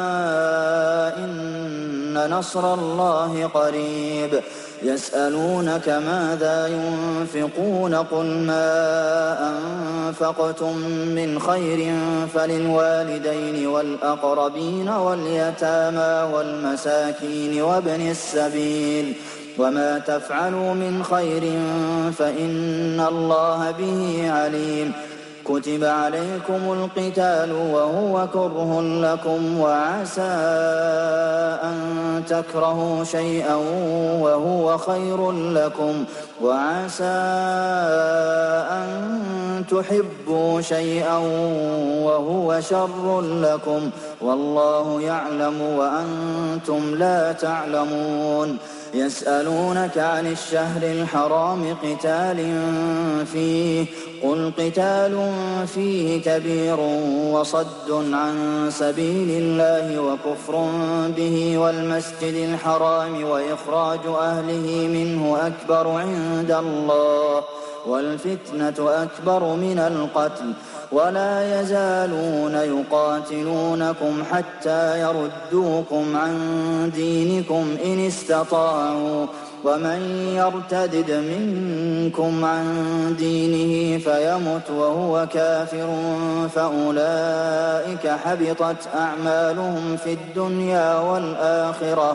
إن نصر الله قريب يسألونك ماذا ينفقون قل ما أنفقتم من خير فللوالدين والأقربين واليتامى والمساكين وابن السبيل وما تفعلوا من خير فإن الله به عليم كتب عليكم القتال وهو كره لكم وعسى أن تكرهوا شيئا وهو خير لكم وعسى أن تحبوا شيئا وهو شر لكم والله يعلم وأنتم لا تعلمون يسألونك عن الشهر الحرام قتال فيه قل قتال فيه كبير وصد عن سبيل الله وكفر به والمسجد الحرام وإخراج أهله منه أكبر عند الله والفتنة أكبر من القتل ولا يزالون يقاتلونكم حتى يردوكم عن دينكم إن استطاعوا ومن يرتدد منكم عن دينه فيمت وهو كافر فأولئك حبطت أعمالهم في الدنيا والآخرة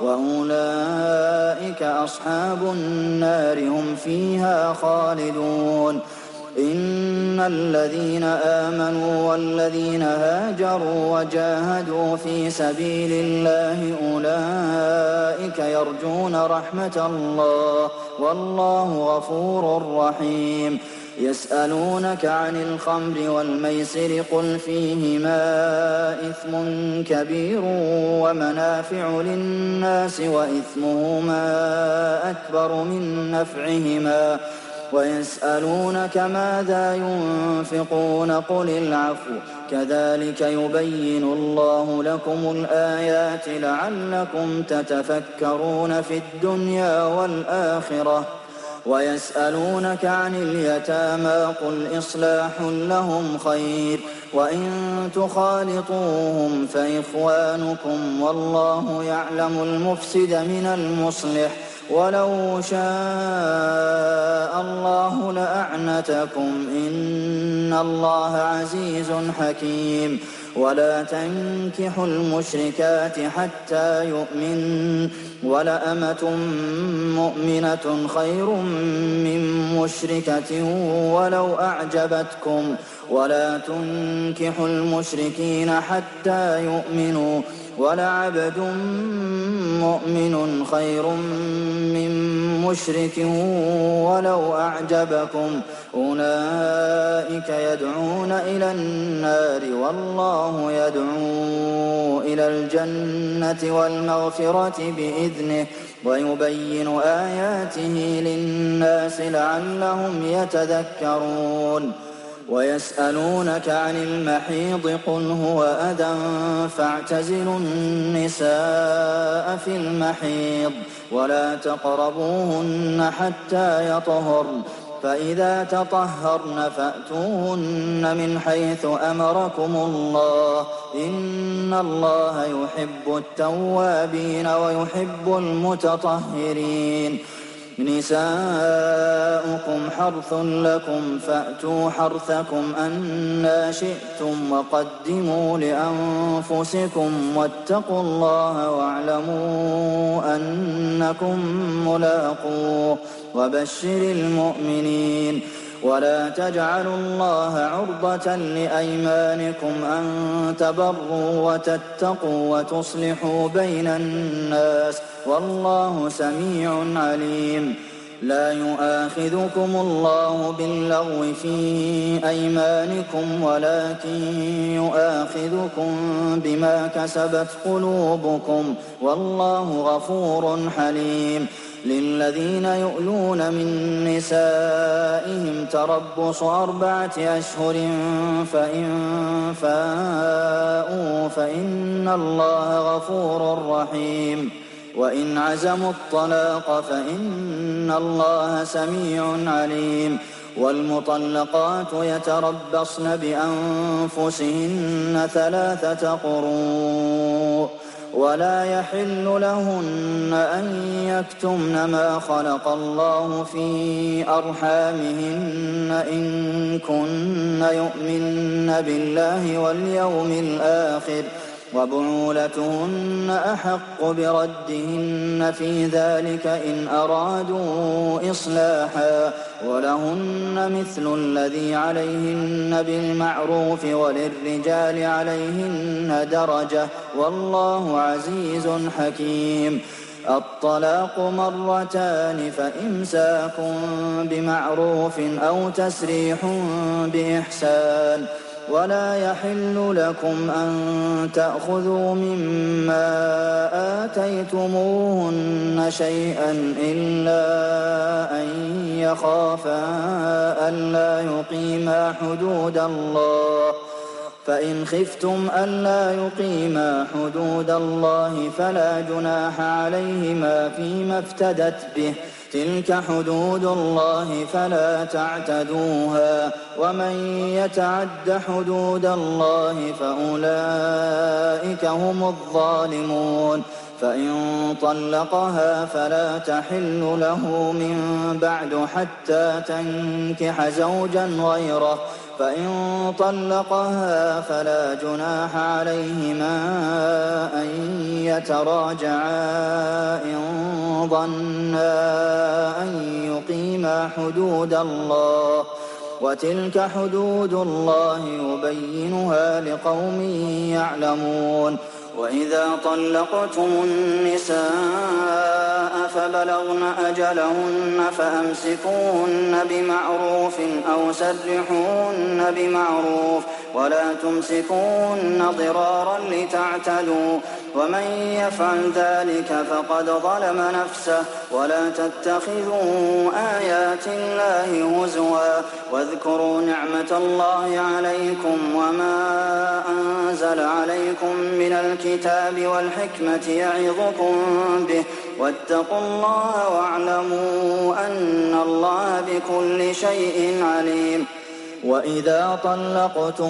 وأولئك أصحاب النار هم فيها خالدون إن الذين آمنوا والذين هاجروا وجاهدوا في سبيل الله أولئك يرجون رحمة الله والله غفور رحيم يسألونك عن الخمر والميسر قل فيهما إثم كبير ومنافع للناس وإثمهما أكبر من نفعهما ويسألونك ماذا ينفقون قل العفو كذلك يبين الله لكم الآيات لعلكم تتفكرون في الدنيا والآخرة ويسألونك عن اليتامى قل إصلاح لهم خير وإن تخالطوهم فإخوانكم والله يعلم المفسد من المصلح ولو شاء الله لأعنتكم إن الله عزيز حكيم ولا تنكحوا المشركات حتى يؤمنن ولأمة مؤمنة خير من مشركة ولو أعجبتكم ولا تنكحوا المشركين حتى يؤمنوا ولعبد مؤمن خير من مشرك ولو أعجبكم أولئك يدعون إلى النار والله يدعو إلى الجنة والمغفرة بإذنه ويبين آياته للناس لعلهم يتذكرون ويسألونك عن المحيض قل هو أذى فاعتزلوا النساء في المحيض ولا تقربوهن حتى يطهرن فإذا تطهرن فأتوهن من حيث أمركم الله إن الله يحب التوابين ويحب المتطهرين نساؤكم حرث لكم فأتوا حرثكم أنى شئتم وقدموا لأنفسكم واتقوا الله واعلموا أنكم ملاقوه وبشر المؤمنين ولا تجعلوا الله عرضة لأيمانكم أن تبروا وتتقوا وتصلحوا بين الناس والله سميع عليم لا يؤاخذكم الله باللغو في أيمانكم ولكن يؤاخذكم بما كسبت قلوبكم والله غفور حليم للذين يؤلون من نسائهم تربص 4 أشهر فإن فاءوا فإن الله غفور رحيم وإن عزموا الطلاق فإن الله سميع عليم والمطلقات يتربصن بأنفسهن 3 قروء ولا يحل لهن أن يكتمن ما خلق الله في أرحامهن إن كن يؤمن بالله واليوم الآخر وبعولتهن أحق بردهن في ذلك إن أرادوا إصلاحا ولهن مثل الذي عليهن بالمعروف وللرجال عليهن درجة والله عزيز حكيم الطلاق مرتان فإمساك بمعروف أو تسريح بإحسان ولا يحل لكم أن تأخذوا مما آتيتموهن شيئا إلا أن يخافا ألا يقيما حدود الله فإن خفتم ألا يقيما حدود الله فلا جناح عليهما فيما افتدت به تلك حدود الله فلا تعتدوها ومن يتعد حدود الله فأولئك هم الظالمون فإن طلقها فلا تحل له من بعد حتى تنكح زوجا غيره فإن طلقها فلا جناح عليهما أن يتراجعا إن ظنا أن يقيما حدود الله وتلك حدود الله يبينها لقوم يعلمون وإذا طلقتم النساء فبلغن أجلهن فأمسكوهن بمعروف أو سرحوهن بمعروف ولا تمسكوهن ضرارا لتعتدوا ومن يفعل ذلك فقد ظلم نفسه ولا تتخذوا آيات الله هزوا واذكروا نعمة الله عليكم وما أنزل عليكم من الكتاب والحكمة يعظكم به واتقوا الله واعلموا أن الله بكل شيء عليم وإذا طلقتم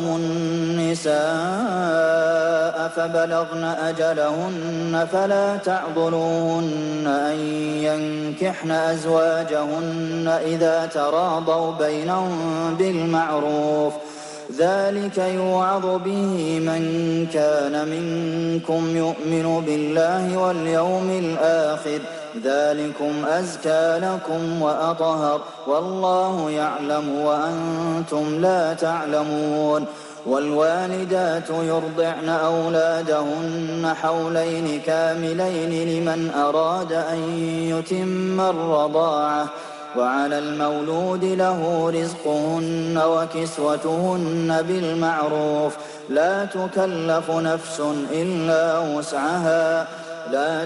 النساء فبلغن أجلهن فلا تعضلوهن أن ينكحن أزواجهن إذا تراضوا بينهم بالمعروف ذلك يوعظ به من كان منكم يؤمن بالله واليوم الآخر ذلكم أزكى لكم وأطهر والله يعلم وأنتم لا تعلمون والوالدات يرضعن أولادهن حولين كاملين لمن أراد أن يتم الرضاعة وعلى المولود له رزقهن وكسوتهن بالمعروف لا تكلف نفس إلا وسعها لا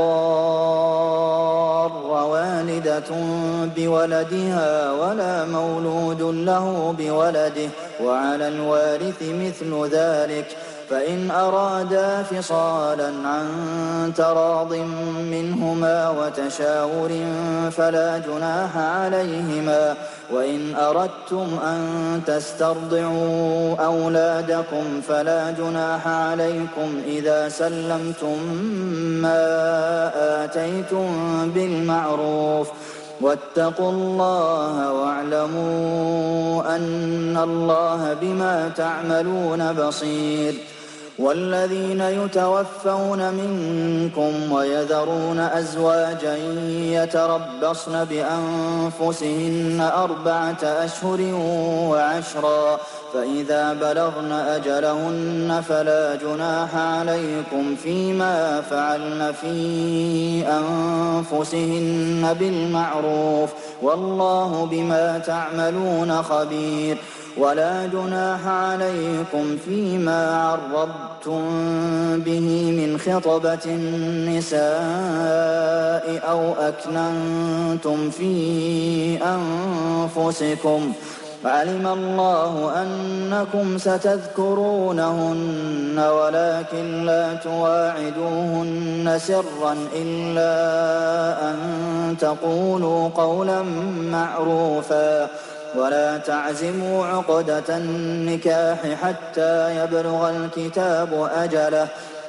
تضار والدة بولدها ولا مولود له بولده وعلى الوارث مثل ذلك فإن أرادا فصالا عن تراض منهما وتشاور فلا جناح عليهما وإن أردتم أن تسترضعوا أولادكم فلا جناح عليكم إذا سلمتم ما آتيتم بالمعروف واتقوا الله واعلموا أن الله بما تعملون بصير والذين يتوفون منكم ويذرون أزواجا يتربصن بأنفسهن 4 أشهر وعشرا فإذا بلغن أجلهن فلا جناح عليكم فيما فعلن في أنفسهن بالمعروف والله بما تعملون خبير ولا جناح عليكم فيما عرضتم به من خطبة النساء أو أكننتم في أنفسكم علم الله أنكم ستذكرونهن ولكن لا تواعدوهن سرا إلا أن تقولوا قولا معروفا ولا تعزموا عقدة النكاح حتى يبلغ الكتاب أجله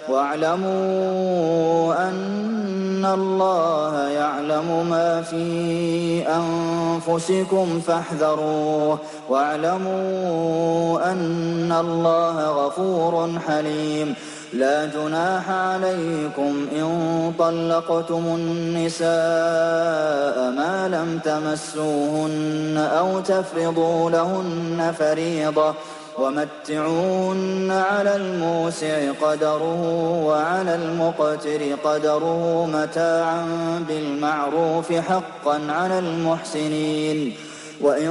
واعلموا أن الله يعلم ما في أنفسكم فاحذروه واعلموا أن الله غفور حليم لا جناح عليكم إن طلقتم النساء ما لم تمسوهن أو تفرضوا لهن فريضة ومتعوهن على الموسع قدره وعلى المقتر قدره متاعا بالمعروف حقا على المحسنين. وإن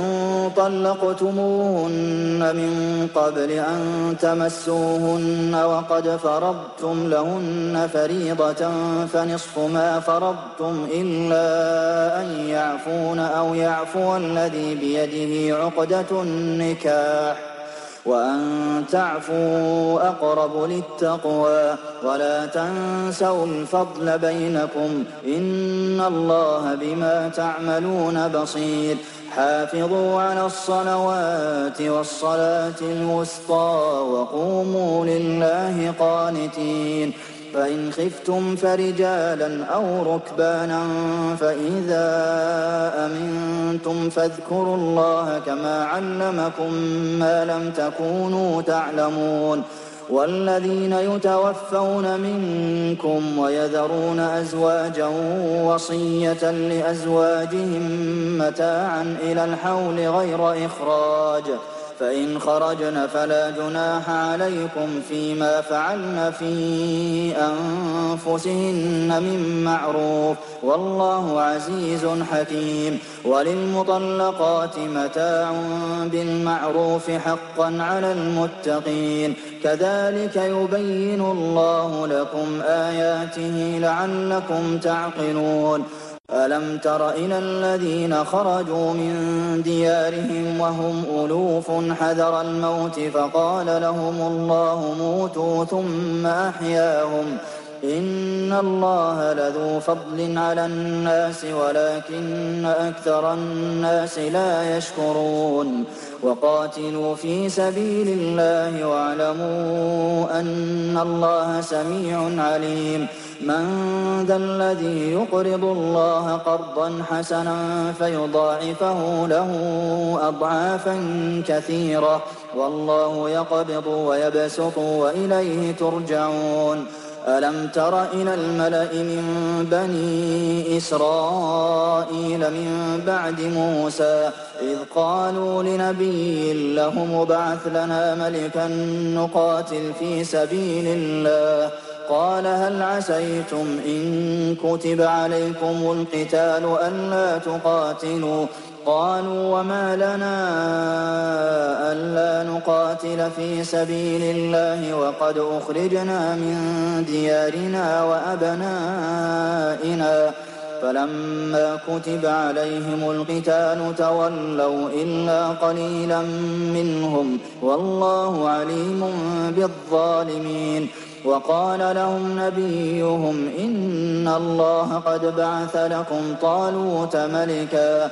طلقتموهن من قبل أن تمسوهن وقد فرضتم لهن فريضة فنصف ما فرضتم إلا أن يعفون أو يعفو الذي بيده عقدة النكاح وأن تعفوا أقرب للتقوى ولا تنسوا الفضل بينكم إن الله بما تعملون بصير. حافظوا على الصلوات والصلاة الوسطى وقوموا لله قانتين. فإن خفتم فرجالا أو ركبانا فإذا أمنتم فاذكروا الله كما علمكم ما لم تكونوا تعلمون. والذين يتوفون منكم ويذرون أزواجا وصية لأزواجهم متاعا إلى الحول غير إخراج فإن خرجن فلا جناح عليكم فيما فعلن في أنفسهن من معروف والله عزيز حكيم. وللمطلقات متاع بالمعروف حقا على المتقين كذلك يبين الله لكم آياته لعلكم تعقلون. ألم تر إلى الذين خرجوا من ديارهم وهم ألوف حذر الموت فقال لهم الله موتوا ثم أحياهم إن الله لذو فضل على الناس ولكن أكثر الناس لا يشكرون. وقاتلوا في سبيل الله واعلموا أن الله سميع عليم. من ذا الذي يقرض الله قرضا حسنا فيضاعفه له أضعافا كثيرة والله يقبض ويبسط وإليه ترجعون. ألم تر إلى الملأ من بني إسرائيل من بعد موسى إذ قالوا لنبي له ابعث لنا ملكا نقاتل في سبيل الله قال هل عسيتم إن كتب عليكم القتال ألا تقاتلوا قالوا وما لنا ألا نقاتل في سبيل الله وقد أخرجنا من ديارنا وأبنائنا فلما كتب عليهم القتال تولوا إلا قليلا منهم والله عليم بالظالمين. وقال لهم نبيهم إن الله قد بعث لكم طالوت ملكا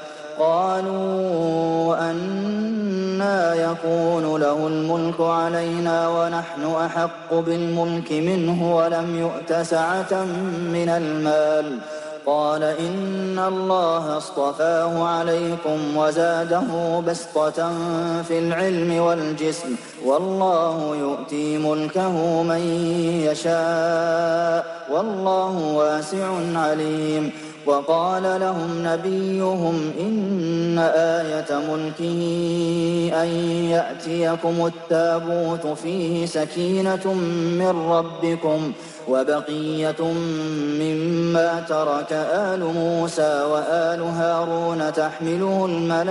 قالوا أنى يكون له الملك علينا ونحن أحق بالملك منه ولم يؤت سعة من المال قال إن الله اصطفاه عليكم وزاده بسطة في العلم والجسم والله يؤتي ملكه من يشاء والله واسع عليم. وقال لهم نبيهم إن آية ملكه أن يأتيكم التابوت فيه سكينة من ربكم وبقية مما ترك آل موسى وآل هارون تحمله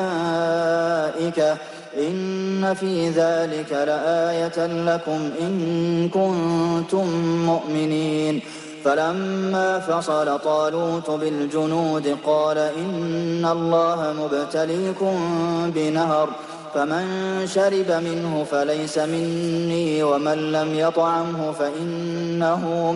الملائكة إن في ذلك لآية لكم إن كنتم مؤمنين. فلما فصل طالوت بالجنود قال إن الله مبتليكم بنهر فمن شرب منه فليس مني ومن لم يطعمه فإنه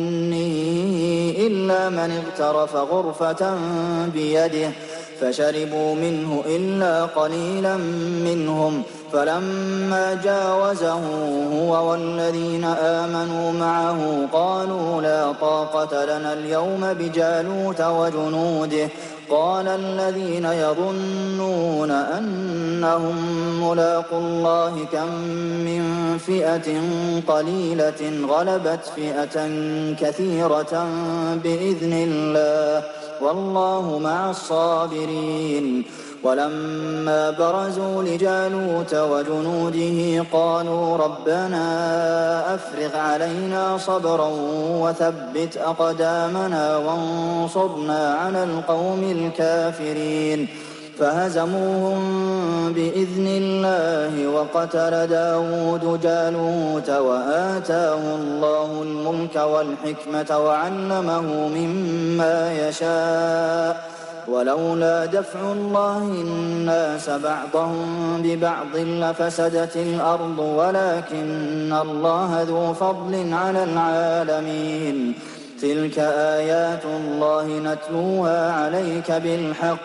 مني إلا من اغترف غرفة بيده فشربوا منه إلا قليلا منهم فلما جاوزه هو والذين آمنوا معه قالوا لا طاقة لنا اليوم بجالوت وجنوده قال الذين يظنون أنهم ملاقو الله كم من فئة قليلة غلبت فئة كثيرة بإذن الله والله مع الصابرين. ولما برزوا لجالوت وجنوده قالوا ربنا أفرغ علينا صبرا وثبت أقدامنا وانصرنا على القوم الكافرين فهزموهم بإذن الله وقتل داود جالوت وآتاه الله الملك والحكمة وعلمه مما يشاء ولولا دفع الله الناس بعضهم ببعض لفسدت الأرض ولكن الله ذو فضل على العالمين تلك آيات الله نتلوها عليك بالحق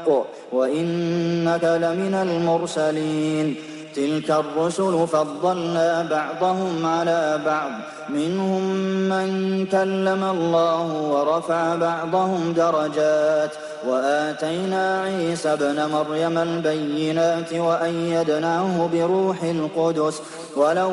وإنك لمن المرسلين تلك الرسل فضلنا بعضهم على بعض منهم من كلم الله ورفع بعضهم درجات وآتينا عيسى ابن مريم البينات وأيدناه بروح القدس ولو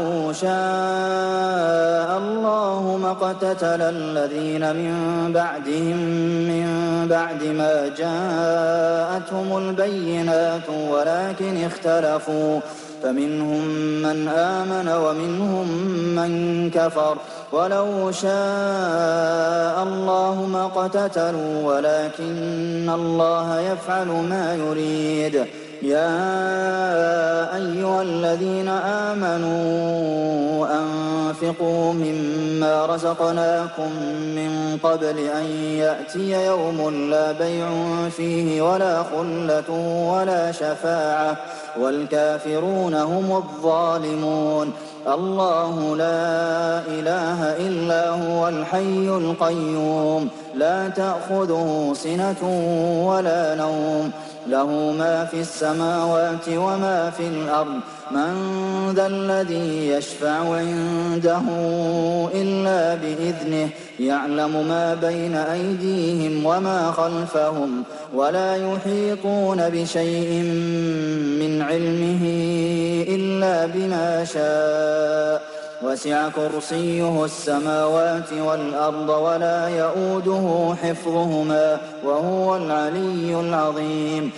شاء الله ما اقتتل الذين من بعدهم من بعد ما جاءتهم البينات ولكن اختلفوا فمنهم من آمن ومنهم من كفر ولو شاء الله ما اقتتلوا ولكن الله يفعل ما يريد يا أيها الذين آمنوا أنفقوا مما رزقناكم من قبل أن يأتي يوم لا بيع فيه ولا خلة ولا شفاعة والكافرون هم الظالمون الله لا إله إلا هو الحي القيوم لا تأخذه سنة ولا نوم له ما في السماوات وما في الأرض من ذا الذي يشفع عنده إلا بإذنه يعلم ما بين أيديهم وما خلفهم ولا يحيطون بشيء من علمه إلا بما شاء وسع كرسيه السماوات والأرض ولا يئوده حفظهما وهو العلي العظيم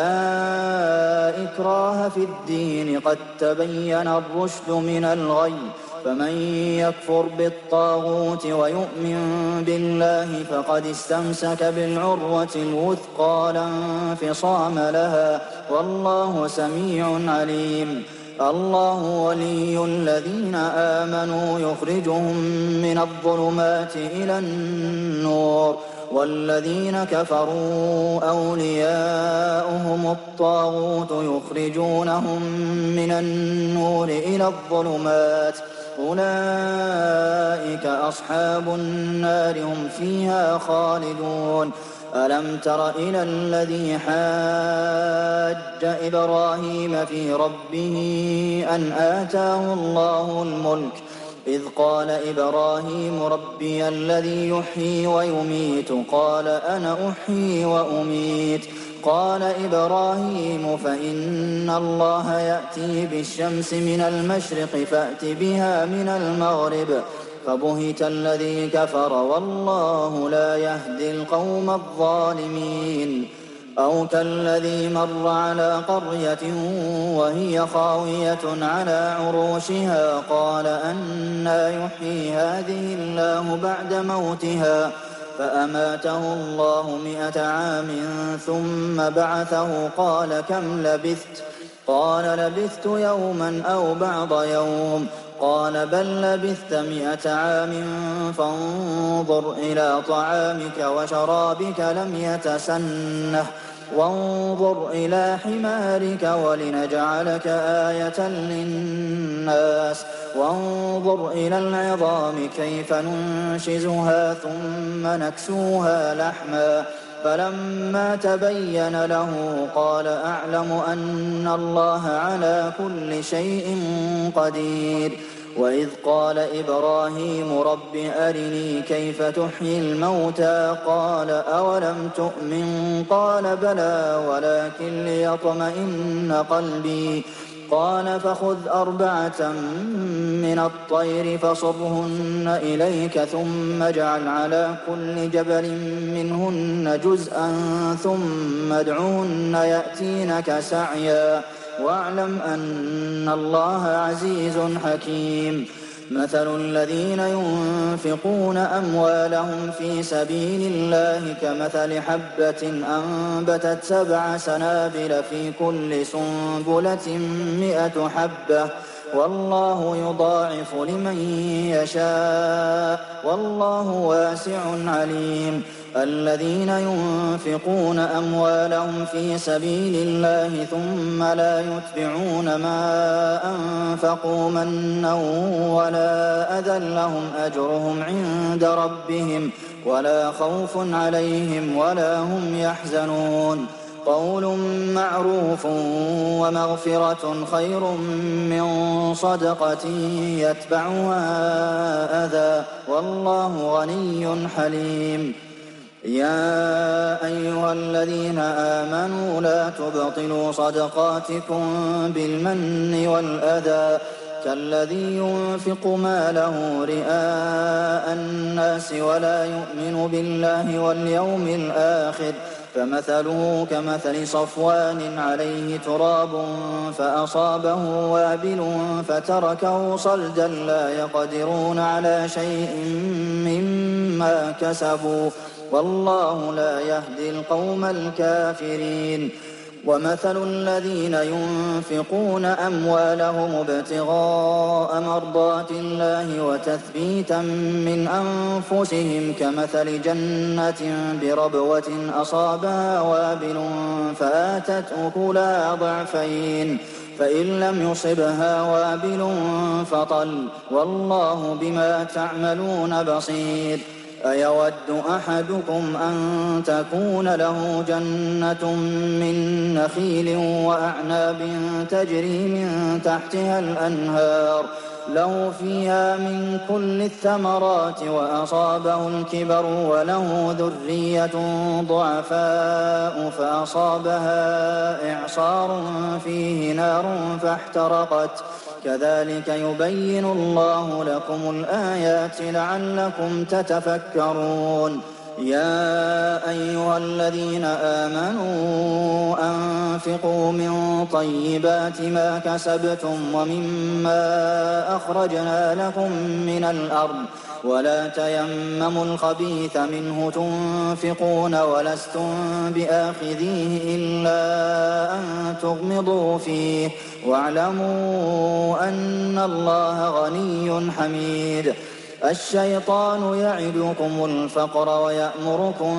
لا إكراه في الدين قد تبين الرشد من الغي فمن يكفر بالطاغوت ويؤمن بالله فقد استمسك بالعروة الوثقى لا انفصام لها والله سميع عليم الله ولي الذين آمنوا يخرجهم من الظلمات إلى النور والذين كفروا أولياؤهم الطاغوت يخرجونهم من النور إلى الظلمات أولئك أصحاب النار هم فيها خالدون ألم تر إلى الذي حاج إبراهيم في ربه أن آتاه الله الملك إذ قال إبراهيم ربي الذي يحيي ويميت قال أنا أحيي وأميت قال إبراهيم فإن الله يأتي بالشمس من المشرق فأت بها من المغرب فبهت الذي كفر والله لا يهدي القوم الظالمين أو كالذي مر على قرية وهي خاوية على عروشها قال أنى يحيي هذه الله بعد موتها فأماته الله 100 عام ثم بعثه قال كم لبثت قال لبثت يوما أو بعض يوم قال بل لبثت 100 عام فانظر إلى طعامك وشرابك لم يتسنه وانظر إلى حمارك ولنجعلك آية للناس وانظر إلى العظام كيف ننشزها ثم نكسوها لحما فلما تبين له قال أعلم أن الله على كل شيء قدير وإذ قال إبراهيم رب أرني كيف تحيي الموتى قال أولم تؤمن قال بلى ولكن ليطمئن قلبي قال فخذ أربعة من الطير فصرهن إليك ثم اجعل على كل جبل منهن جزءا ثم ادعهن يأتينك سعيا واعلم أن الله عزيز حكيم مثل الذين ينفقون أموالهم في سبيل الله كمثل حبة أنبتت 7 سنابل في كل سنبلة 100 حبة والله يضاعف لمن يشاء والله واسع عليم الذين ينفقون أموالهم في سبيل الله ثم لا يتبعون ما أنفقوا منا ولا أذى لهم أجرهم عند ربهم ولا خوف عليهم ولا هم يحزنون قول معروف ومغفرة خير من صدقة يتبعها أذى والله غني حليم يا أيها الذين آمنوا لا تبطلوا صدقاتكم بالمن والأذى كالذي ينفق ماله رئاء الناس ولا يؤمن بالله واليوم الآخر فمثله كمثل صفوان عليه تراب فأصابه وابل فتركه صلدا لا يقدرون على شيء مما كسبوا والله لا يهدي القوم الكافرين ومثل الذين ينفقون أموالهم ابتغاء مرضات الله وتثبيتا من أنفسهم كمثل جنة بربوة أصابها وابل فآتت أكلها ضعفين فإن لم يصبها وابل فطل والله بما تعملون بصير أيود أحدكم أن تكون له جنة من نخيل وأعناب تجري من تحتها الأنهار له فيها من كل الثمرات وأصابه الكبر وله ذرية ضعفاء فأصابها إعصار فيه نار فاحترقت كذلك يبين الله لكم الآيات لعلكم تتفكرون يا أيها الذين آمنوا أنفقوا من طيبات ما كسبتم ومما أخرجنا لكم من الأرض ولا تيمموا الخبيث منه تنفقون ولستم بآخذيه إلا أن تغمضوا فيه واعلموا أن الله غني حميد الشيطان يعدكم الفقر ويأمركم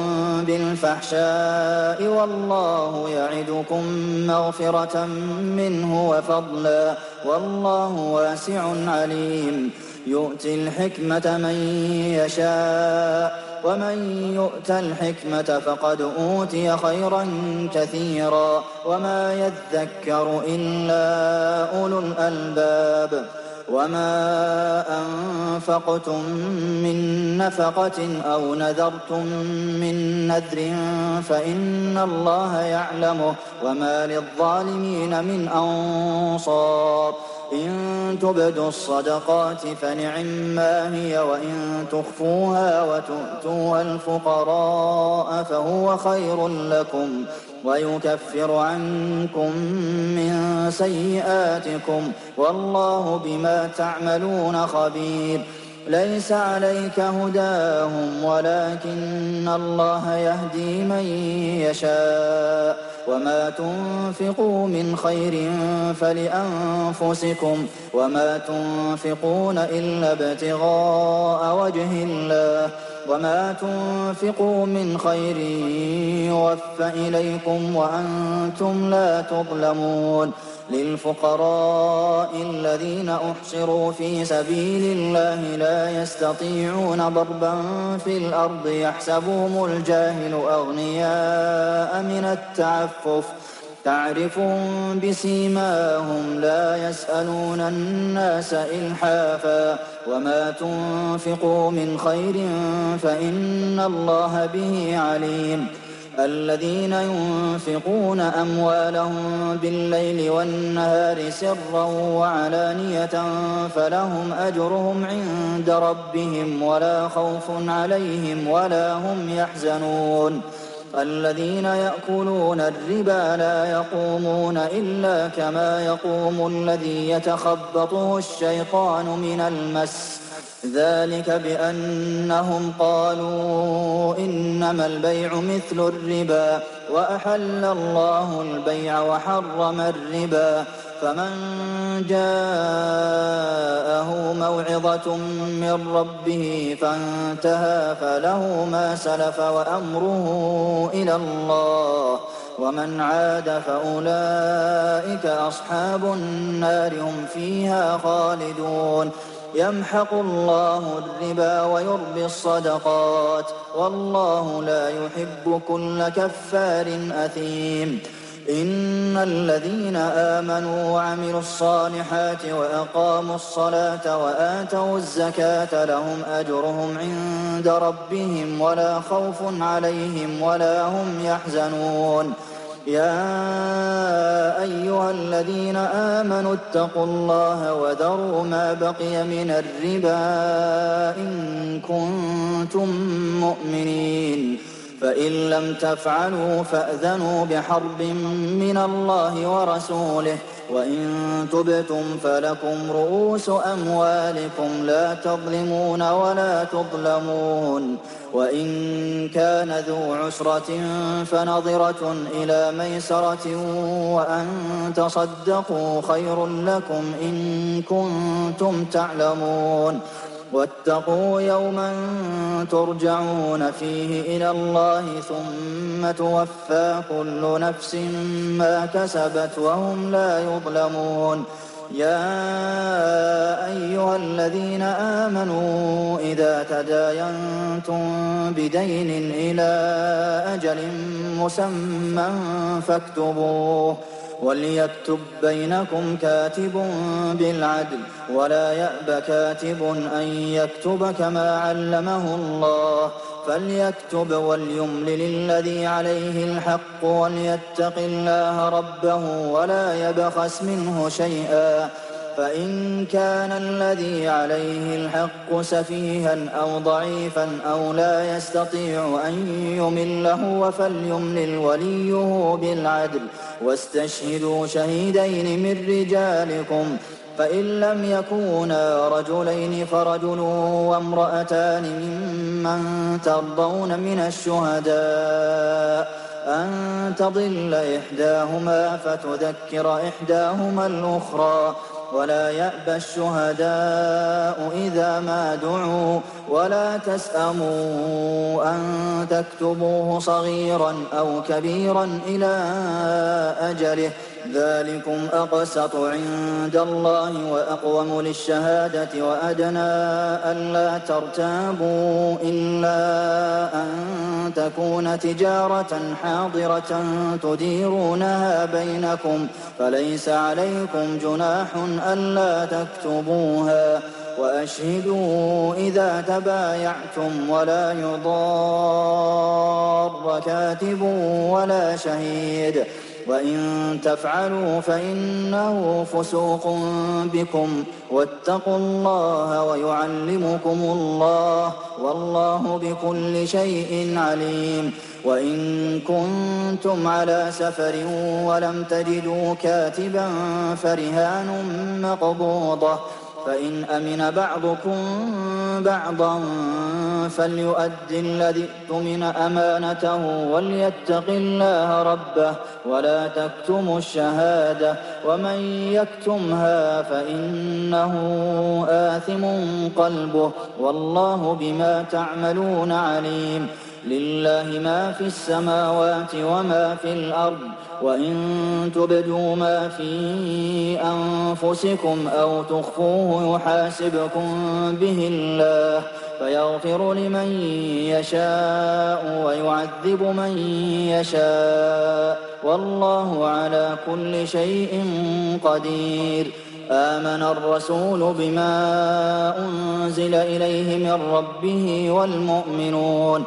بالفحشاء والله يعدكم مغفرة منه وفضلا والله واسع عليم يؤتي الحكمة من يشاء ومن يؤت الحكمة فقد أوتي خيرا كثيرا وما يذكر إلا أولو الألباب وما أنفقتم من نفقة أو نذرتم من نذر فإن الله يعلمه وما للظالمين من أنصار إن تبدوا الصدقات فنعما هي وإن تخفوها وتؤتوها الفقراء فهو خير لكم ويكفر عنكم من سيئاتكم والله بما تعملون خبير ليس عليك هداهم ولكن الله يهدي من يشاء وما تنفقوا من خير فلأنفسكم وما تنفقون إلا ابتغاء وجه الله وما تنفقوا من خير يوفى إليكم وأنتم لا تظلمون للفقراء الذين أحصروا في سبيل الله لا يستطيعون ضربا في الأرض يحسبهم الجاهل أغنياء من التعفف تعرفهم بسيماهم لا يسألون الناس إلحافا وما تنفقوا من خير فإن الله به عليم الذين ينفقون أموالهم بالليل والنهار سرا وعلانية فلهم أجرهم عند ربهم ولا خوف عليهم ولا هم يحزنون الذين يأكلون الربا لا يقومون إلا كما يقوم الذي يتخبطه الشيطان من المس ذلك بأنهم قالوا إنما البيع مثل الربا وأحل الله البيع وحرم الربا فمن جاءه موعظة من ربه فانتهى فله ما سلف وأمره إلى الله ومن عاد فأولئك أصحاب النار هم فيها خالدون يمحق الله الربا ويربي الصدقات والله لا يحب كل كفار أثيم إن الذين آمنوا وعملوا الصالحات وأقاموا الصلاة وآتوا الزكاة لهم أجرهم عند ربهم ولا خوف عليهم ولا هم يحزنون يا أيها الذين آمنوا اتقوا الله وذروا ما بقي من الربا إن كنتم مؤمنين فإن لم تفعلوا فأذنوا بحرب من الله ورسوله وإن تبتم فلكم رؤوس أموالكم لا تظلمون ولا تظلمون وإن كان ذو عسرة فنظرة إلى ميسرة وأن تصدقوا خير لكم إن كنتم تعلمون واتقوا يوما ترجعون فيه إلى الله ثم توفى كل نفس ما كسبت وهم لا يظلمون يا أيها الذين آمنوا إذا تداينتم بدين إلى أجل مسمى فاكتبوه وليكتب بينكم كاتب بالعدل ولا يأب كاتب أن يكتب كما علمه الله فليكتب وليملل الذي عليه الحق وليتق الله ربه ولا يبخس منه شيئا فإن كان الذي عليه الحق سفيها أو ضعيفا أو لا يستطيع أن يمله فليملل وليه بالعدل واستشهدوا شهيدين من رجالكم فإن لم يكونا رجلين فرجل وامرأتان ممن ترضون من الشهداء أن تضل إحداهما فتذكر إحداهما الأخرى ولا يأبى الشهداء إذا ما دعوا ولا تسأموا أن تكتبوه صغيرا أو كبيرا إلى أجله ذلكم أقسط عند الله وأقوم للشهادة وأدنى ألا ترتابوا إلا أن تكون تجارة حاضرة تديرونها بينكم فليس عليكم جناح ألا تكتبوها وأشهدوا إذا تبايعتم ولا يضار كاتب ولا شهيد وإن تفعلوا فإنه فسوق بكم واتقوا الله ويعلمكم الله والله بكل شيء عليم وإن كنتم على سفر ولم تجدوا كاتبا فرهان مقبوضة فإن أمن بعضكم بعضا فليؤد الذي اؤتمن أمانته وليتق الله ربه ولا تكتموا الشهادة ومن يكتمها فإنه آثم قلبه والله بما تعملون عليم لله ما في السماوات وما في الأرض وإن تبدوا ما في أنفسكم أو تخفوه يحاسبكم به الله فيغفر لمن يشاء ويعذب من يشاء والله على كل شيء قدير آمن الرسول بما أنزل إليه من ربه والمؤمنون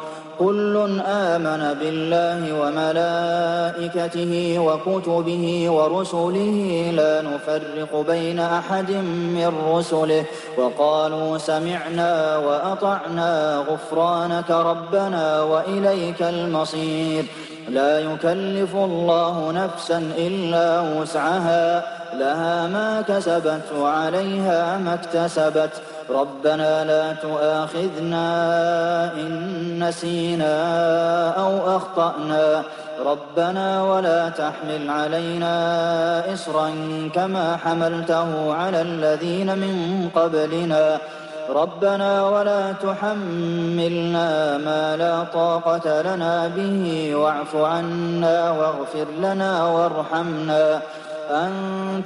كل آمن بالله وملائكته وكتبه ورسله لا نفرق بين أحد من رسله وقالوا سمعنا وأطعنا غفرانك ربنا وإليك المصير لا يكلف الله نفسا إلا وسعها لها ما كسبت وعليها ما اكتسبت ربنا لا تؤاخذنا إن نسينا أو أخطأنا ربنا ولا تحمل علينا إصرا كما حملته على الذين من قبلنا ربنا ولا تحملنا ما لا طاقة لنا به واعف عنا واغفر لنا وارحمنا أنت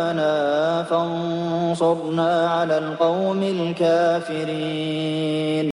مولانا فانصرنا على القوم الكافرين